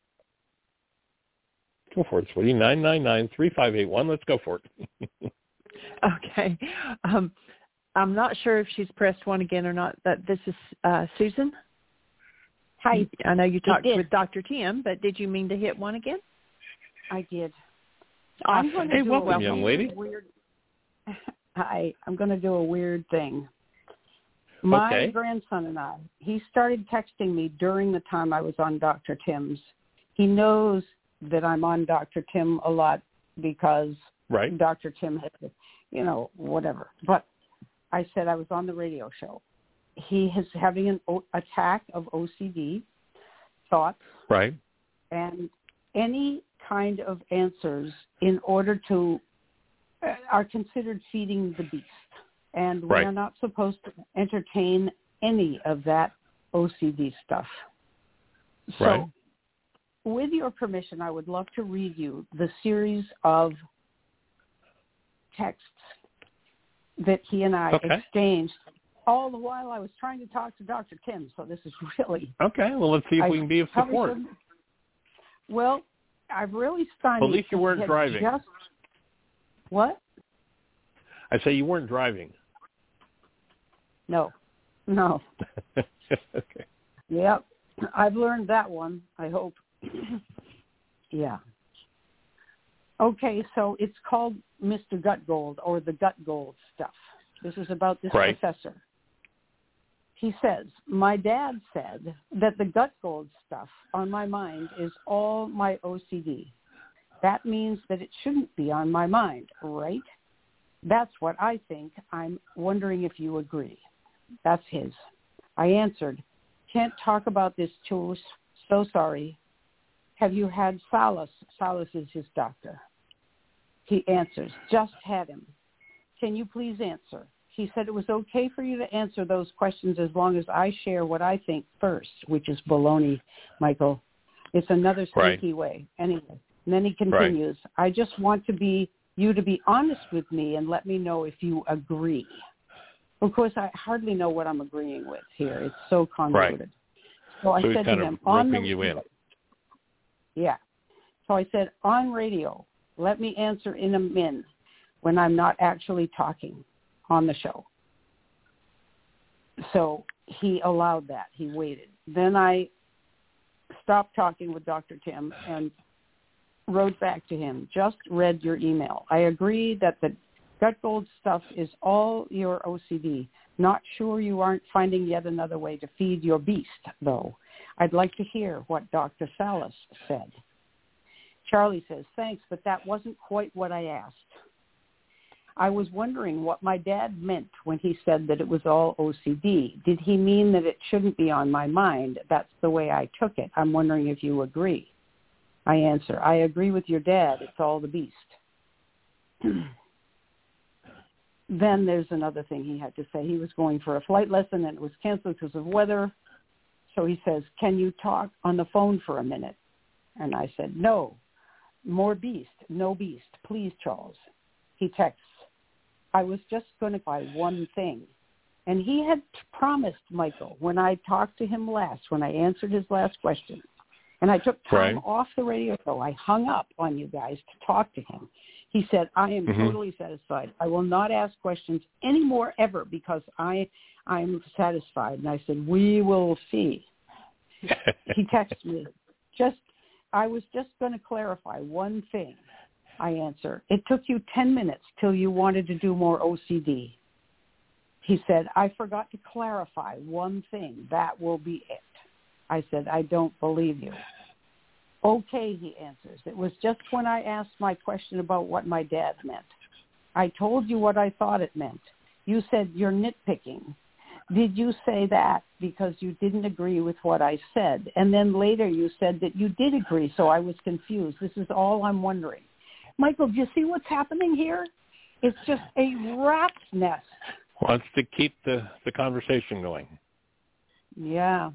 Go for it, sweetie. 999-3581. Let's go for it. Okay. I'm not sure if she's pressed one again or not. But this is Susan. Hi. I know you talked with Dr. Tim, but did you mean to hit one again? I did. Awesome. Hey, welcome, young lady. Hi. I'm going to do a weird thing. My grandson and I, he started texting me during the time I was on Dr. Tim's. He knows that I'm on Dr. Tim a lot because Dr. Tim had, whatever. But I said I was on the radio show. He is having an attack of OCD thoughts. Right. And any kind of answers in order to are considered feeding the beast. And we are not supposed to entertain any of that OCD stuff. So with your permission, I would love to read you the series of texts that he and I exchanged all the while I was trying to talk to Dr. Tim. So this is really... Okay, well, let's see if we can be of support. Well, I've really studied... Well, at least you weren't driving. What? I say you weren't driving. No. Okay. Yep. I've learned that one, I hope. Yeah. Okay, so it's called Mr. Gut Gold, or the Gut Gold stuff. This is about this professor. He says, my dad said that the gut gold stuff on my mind is all my OCD. That means that it shouldn't be on my mind, right? That's what I think. I'm wondering if you agree. That's his. I answered, can't talk about this too. So sorry. Have you had Salas? Salas is his doctor. He answers, just had him. Can you please answer? He said it was okay for you to answer those questions as long as I share what I think first, which is baloney, Michael. It's another sneaky way. Anyway, and then he continues, I just want you to be honest with me and let me know if you agree. Of course, I hardly know what I'm agreeing with here. It's so convoluted. So I said to him, roping you in. Yeah. So I said, on radio, let me answer in a min when I'm not actually talking on the show. So he allowed that. He waited. Then I stopped talking with Dr. Tim and wrote back to him, just read your email. I agree that the gut gold stuff is all your OCD. Not sure you aren't finding yet another way to feed your beast, though. I'd like to hear what Dr. Salas said. Charlie says, thanks, but that wasn't quite what I asked. I was wondering what my dad meant when he said that it was all OCD. Did he mean that it shouldn't be on my mind? That's the way I took it. I'm wondering if you agree. I answer, I agree with your dad. It's all the beast. Then there's another thing he had to say. He was going for a flight lesson and it was canceled because of weather. So he says, can you talk on the phone for a minute? And I said, no. More beast. No beast. Please, Charles. He texts, I was just going to buy one thing. And he had promised, Michael, when I talked to him last, when I answered his last question, and I took time off the radio show, I hung up on you guys to talk to him. He said, I am totally satisfied. I will not ask questions anymore ever because I'm satisfied. And I said, we will see. He texted me. I was just going to clarify one thing. I answer. It took you 10 minutes till you wanted to do more OCD. He said, I forgot to clarify one thing. That will be it. I said, I don't believe you. Okay, he answers. It was just when I asked my question about what my dad meant. I told you what I thought it meant. You said you're nitpicking. Did you say that because you didn't agree with what I said? And then later you said that you did agree, so I was confused. This is all I'm wondering. Michael, do you see what's happening here? It's just a rat's nest. Wants to keep the conversation going. Yeah.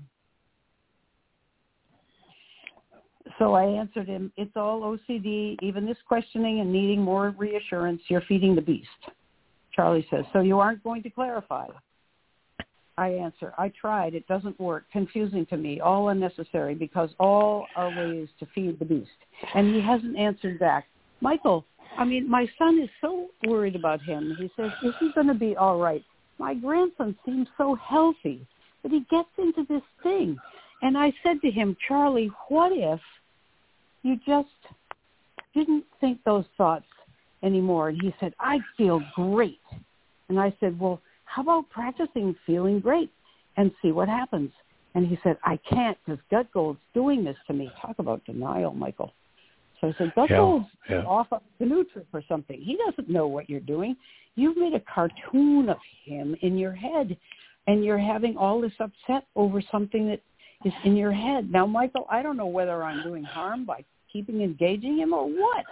So I answered him, it's all OCD, even this questioning and needing more reassurance, you're feeding the beast. Charlie says, so you aren't going to clarify? I answer, I tried. It doesn't work. Confusing to me. All unnecessary because all are ways to feed the beast. And he hasn't answered back. Michael, I mean, my son is so worried about him. He says, is he going to be all right? My grandson seems so healthy, but he gets into this thing. And I said to him, Charlie, what if you just didn't think those thoughts anymore? And he said, I feel great. And I said, well, how about practicing feeling great and see what happens? And he said, I can't because Gut Gold's doing this to me. Talk about denial, Michael. So I said, Gut Gold's off of the Nutrip or something. He doesn't know what you're doing. You've made a cartoon of him in your head, and you're having all this upset over something that is in your head. Now, Michael, I don't know whether I'm doing harm by keeping engaging him or what.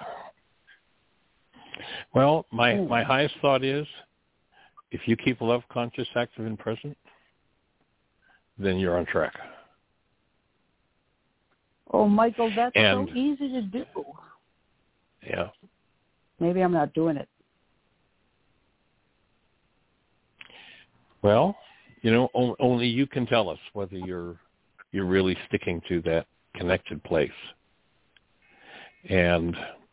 Well, my highest thought is, if you keep love conscious, active, and present, then you're on track. Oh, Michael, that's so easy to do. Yeah. Maybe I'm not doing it. Well, only you can tell us whether you're really sticking to that connected place. And,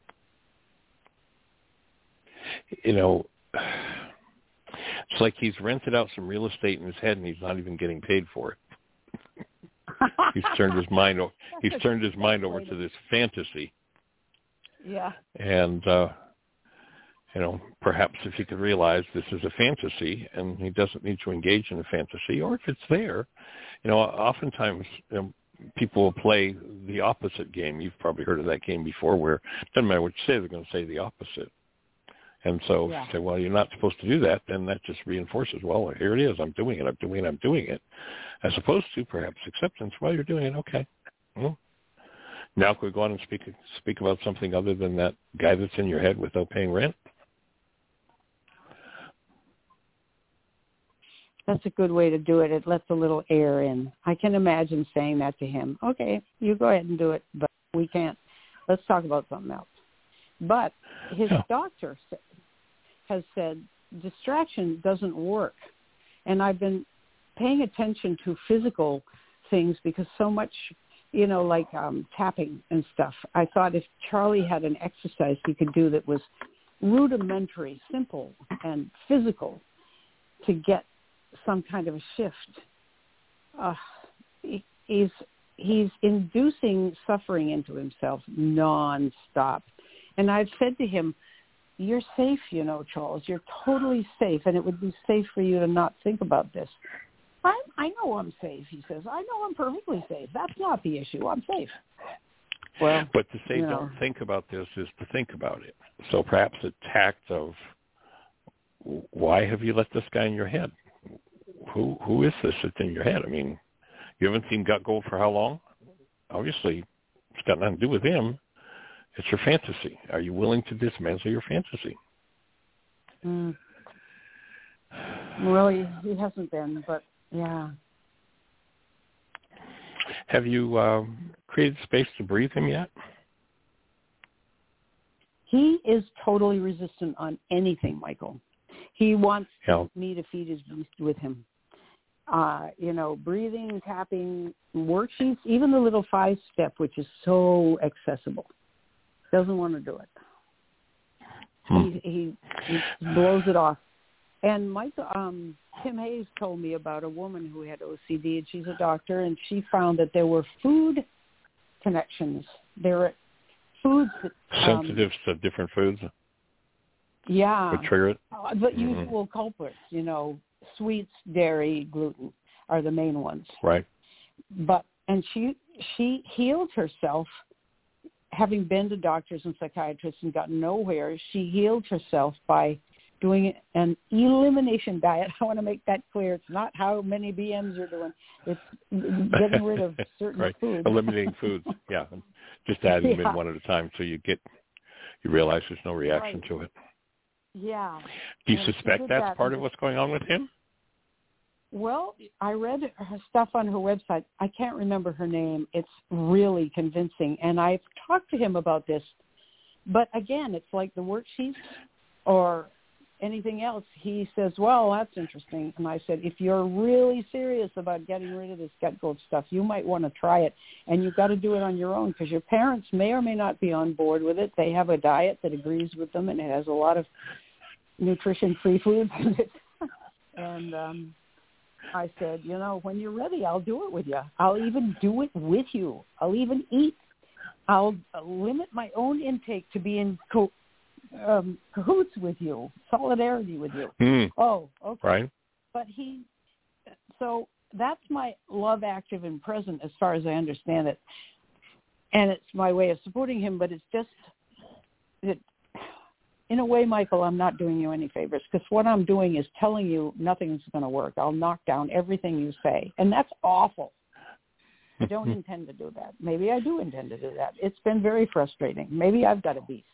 it's like he's rented out some real estate in his head and he's not even getting paid for it. He's turned his mind over to this fantasy. Yeah. And perhaps if he could realize this is a fantasy and he doesn't need to engage in a fantasy, or if it's there, oftentimes people will play the opposite game. You've probably heard of that game before, where it doesn't matter what you say, they're going to say the opposite. And so if you say, well, you're not supposed to do that, then that just reinforces, well, here it is, I'm doing it. As opposed to perhaps acceptance, well, you're doing it, okay. Well, now can we go on and speak about something other than that guy that's in your head without paying rent? That's a good way to do it. It lets a little air in. I can imagine saying that to him. Okay, you go ahead and do it, but we can't. Let's talk about something else. But his doctor has said distraction doesn't work. And I've been paying attention to physical things because so much, like tapping and stuff. I thought if Charlie had an exercise he could do that was rudimentary, simple, and physical to get some kind of a shift. He's inducing suffering into himself nonstop. And I've said to him, you're safe, Charles. You're totally safe, and it would be safe for you to not think about this. I know I'm safe, he says. I know I'm perfectly safe. That's not the issue. I'm safe. Well, but to say don't think about this is to think about it. So perhaps a tact of, why have you let this guy in your head? Who is this that's in your head? I mean, you haven't seen Gut Gold for how long? Obviously, it's got nothing to do with him. It's your fantasy. Are you willing to dismantle your fantasy? Well, he hasn't been, but yeah. Have you created space to breathe him yet? He is totally resistant on anything, Michael. He wants me to feed his beast with him. Breathing, tapping, worksheets, even the little 5-step, which is so accessible. Doesn't want to do it. He blows it off. And Tim Hayes told me about a woman who had OCD, and she's a doctor, and she found that there were food connections. There are foods that... Sensitive to different foods? Yeah. Would trigger it? The usual culprits, sweets, dairy, gluten are the main ones. Right. And she healed herself, having been to doctors and psychiatrists and gotten nowhere. She healed herself by doing an elimination diet. I want to make that clear. It's not how many BMs you're doing. It's getting rid of certain foods. Eliminating foods, yeah. Just adding them in one at a time so you realize there's no reaction to it. Yeah. Do you suspect that's part of what's going on with him? Well, I read her stuff on her website. I can't remember her name. It's really convincing. And I've talked to him about this. But again, it's like the worksheets or anything else. He says, well, that's interesting. And I said, if you're really serious about getting rid of this gut growth stuff, you might want to try it. And you've got to do it on your own because your parents may or may not be on board with it. They have a diet that agrees with them, and it has a lot of nutrition-free foods in it. And I said, when you're ready, I'll do it with you. I'll even do it with you. I'll even eat. I'll limit my own intake to be in cahoots with you, solidarity with you. Oh, okay. Right. But so that's my love active and present as far as I understand it. And it's my way of supporting him, but it's just that, in a way, Michael, I'm not doing you any favors because what I'm doing is telling you nothing's going to work. I'll knock down everything you say. And that's awful. I don't intend to do that. Maybe I do intend to do that. It's been very frustrating. Maybe I've got a beast.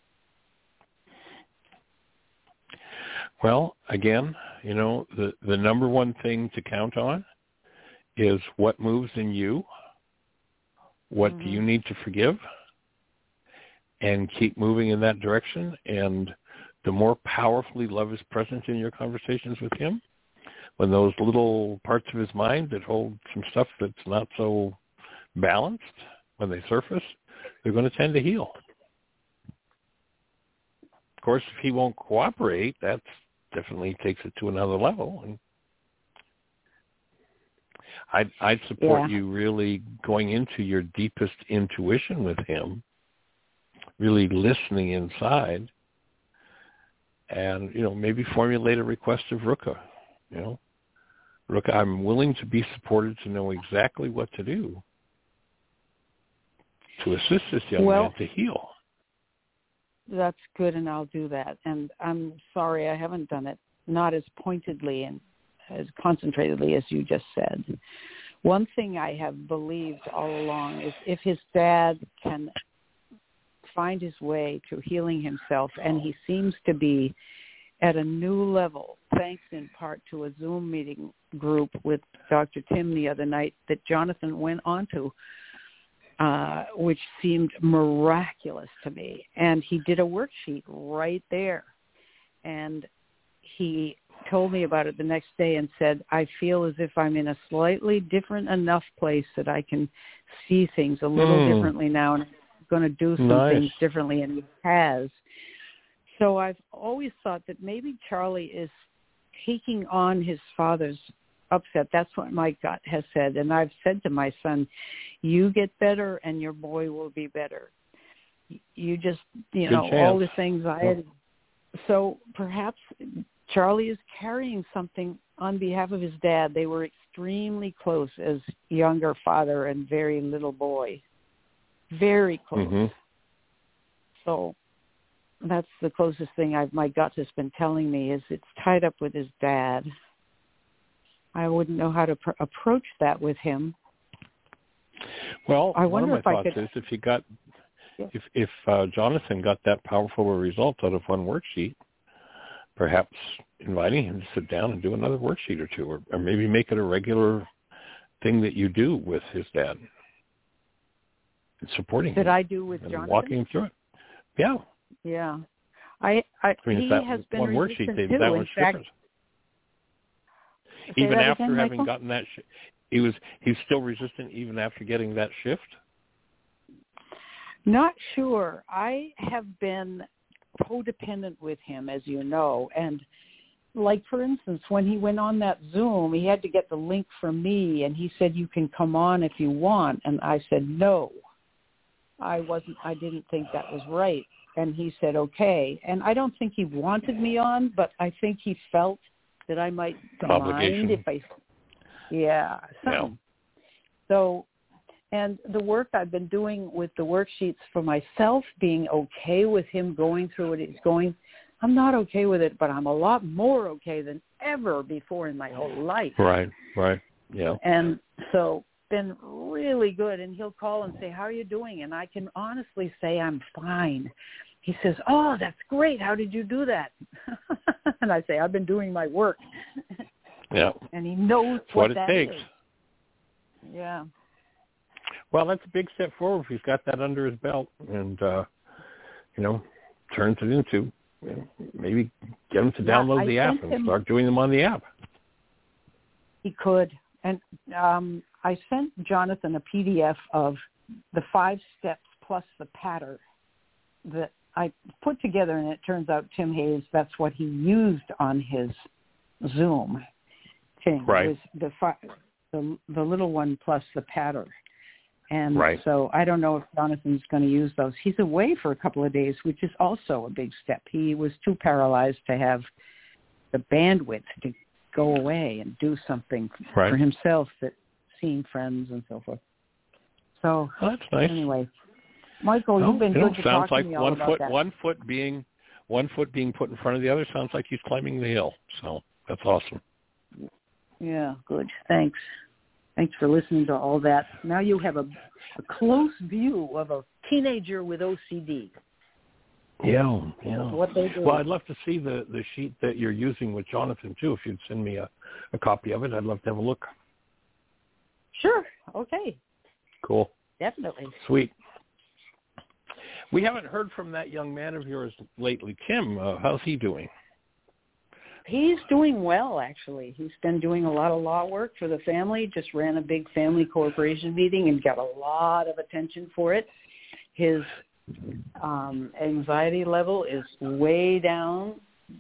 Well, again, the number one thing to count on is what moves in you. What do you need to forgive? And keep moving in that direction. And the more powerfully love is present in your conversations with him, when those little parts of his mind that hold some stuff that's not so balanced, when they surface, they're going to tend to heal. Of course, if he won't cooperate, that definitely takes it to another level. And I'd support you really going into your deepest intuition with him, really listening inside, and, maybe formulate a request of Ruka. Ruka, I'm willing to be supported to know exactly what to do to assist this young man to heal. That's good, and I'll do that. And I'm sorry I haven't done it, not as pointedly and as concentratedly as you just said. One thing I have believed all along is if his dad can find his way to healing himself, and he seems to be at a new level, thanks in part to a Zoom meeting group with Dr. Tim the other night that Jonathan went on to, which seemed miraculous to me. And he did a worksheet right there. And he told me about it the next day and said, I feel as if I'm in a slightly different enough place that I can see things a little differently now, and I'm going to do some things differently, and he has. So I've always thought that maybe Charlie is taking on his father's upset. That's what my gut has said. And I've said to my son, you get better and your boy will be better. You just, all this anxiety. So perhaps Charlie is carrying something on behalf of his dad. They were extremely close as younger father and very little boy. Very close. So that's the closest thing my gut has been telling me is it's tied up with his dad. I wouldn't know how to approach that with him. Well, I wonder one of my thoughts is if you got, if Jonathan got that powerful a result out of one worksheet, perhaps inviting him to sit down and do another worksheet or two, or maybe make it a regular thing that you do with his dad. And supporting him. That I do with and Jonathan? walking him through it. Yeah. Yeah. He has been one resistant worksheet, too. that was different. Even after having Michael? gotten that, he's still resistant even after getting that shift? Not sure. I have been codependent with him, as you know, and like, for instance, when he went on that Zoom, he had to get the link from me, and he said, you can come on if you want, and I said no. I didn't think that was right, and he said okay, and I don't think he wanted me on, but I think he felt that I might mind if I, something. So, and the work I've been doing with the worksheets for myself, being okay with him going through what he's going, I'm not okay with it, but I'm a lot more okay than ever before in my whole life. Right, yeah. And so, been really good, and he'll call and say, how are you doing? And I can honestly say I'm fine. He says, oh, that's great. How did you do that? And I say, I've been doing my work. Yeah. And he knows what that it takes. is. Yeah. Well, that's a big step forward if he's got that under his belt and, turns it into, maybe get him to download the app and start doing them on the app. He could. And I sent Jonathan a PDF of the 5 steps plus the pattern that I put together, and it turns out Tim Hayes, that's what he used on his Zoom thing. Right. It was the little one plus the pattern. And right. So I don't know if Jonathan's going to use those. He's away for a couple of days, which is also a big step. He was too paralyzed to have the bandwidth to go away and do something for himself, that seeing friends and so forth. So that's nice. Anyway, Michael, you've been good to talk to me all about that. One foot being put in front of the other sounds like he's climbing the hill. So that's awesome. Yeah, good. Thanks. Thanks for listening to all that. Now you have a close view of a teenager with OCD. Yeah. What they do. Well, I'd love to see the sheet that you're using with Jonathan, too. If you'd send me a copy of it, I'd love to have a look. Sure. Okay. Cool. Definitely. Sweet. We haven't heard from that young man of yours lately, Tim. How's he doing? He's doing well, actually. He's been doing a lot of law work for the family, just ran a big family corporation meeting and got a lot of attention for it. His anxiety level is way down.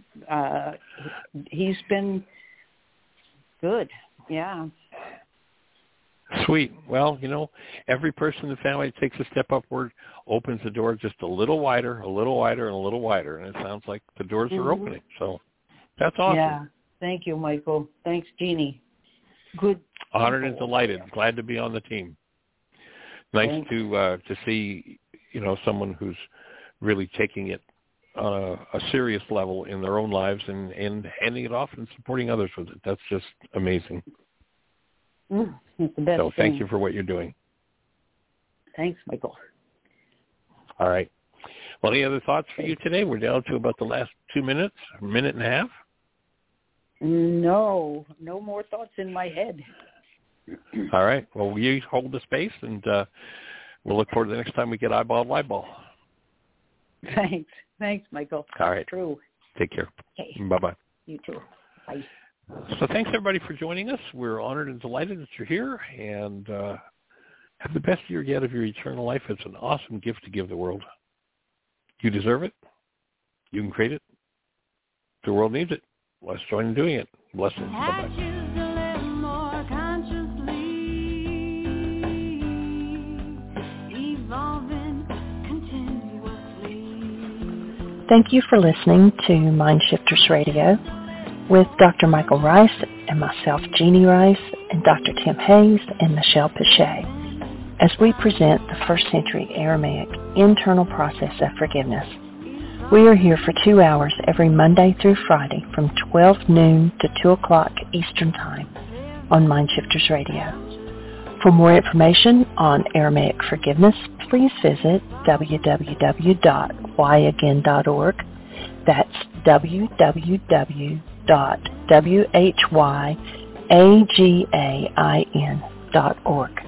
He's been good. Yeah. Sweet. Well, every person in the family that takes a step upward opens the door just a little wider, and a little wider, and it sounds like the doors are opening. So that's awesome. Yeah. Thank you, Michael. Thanks, Jeannie. Good. Honored and delighted. Glad to be on the team. Nice to see, someone who's really taking it on a serious level in their own lives and handing it off and supporting others with it. That's just amazing. It's the best so thank thing. you for what you're doing. Thanks, Michael. All right. Well, any other thoughts for you today? We're down to about the last 2 minutes, a minute and a half. No more thoughts in my head. All right. Well, you hold the space, and we'll look forward to the next time we get eyeball to eyeball. Thanks, Michael. All right. True. Take care. Okay. Bye-bye. You too. Bye. So thanks, everybody, for joining us. We're honored and delighted that you're here, and have the best year yet of your eternal life. It's an awesome gift to give the world. You deserve it. You can create it. The world needs it. Let's join in doing it. Blessings. Bye-bye. Thank you for listening to Mindshifters Radio with Dr. Michael Rice and myself, Jeannie Rice, and Dr. Tim Hayes and Michelle Pichet, as we present the first century Aramaic internal process of forgiveness. We are here for 2 hours every Monday through Friday from 12 noon to 2 o'clock Eastern Time on Mindshifters Radio. For more information on Aramaic forgiveness, please visit www.whyagain.org. That's www.whyagain.org.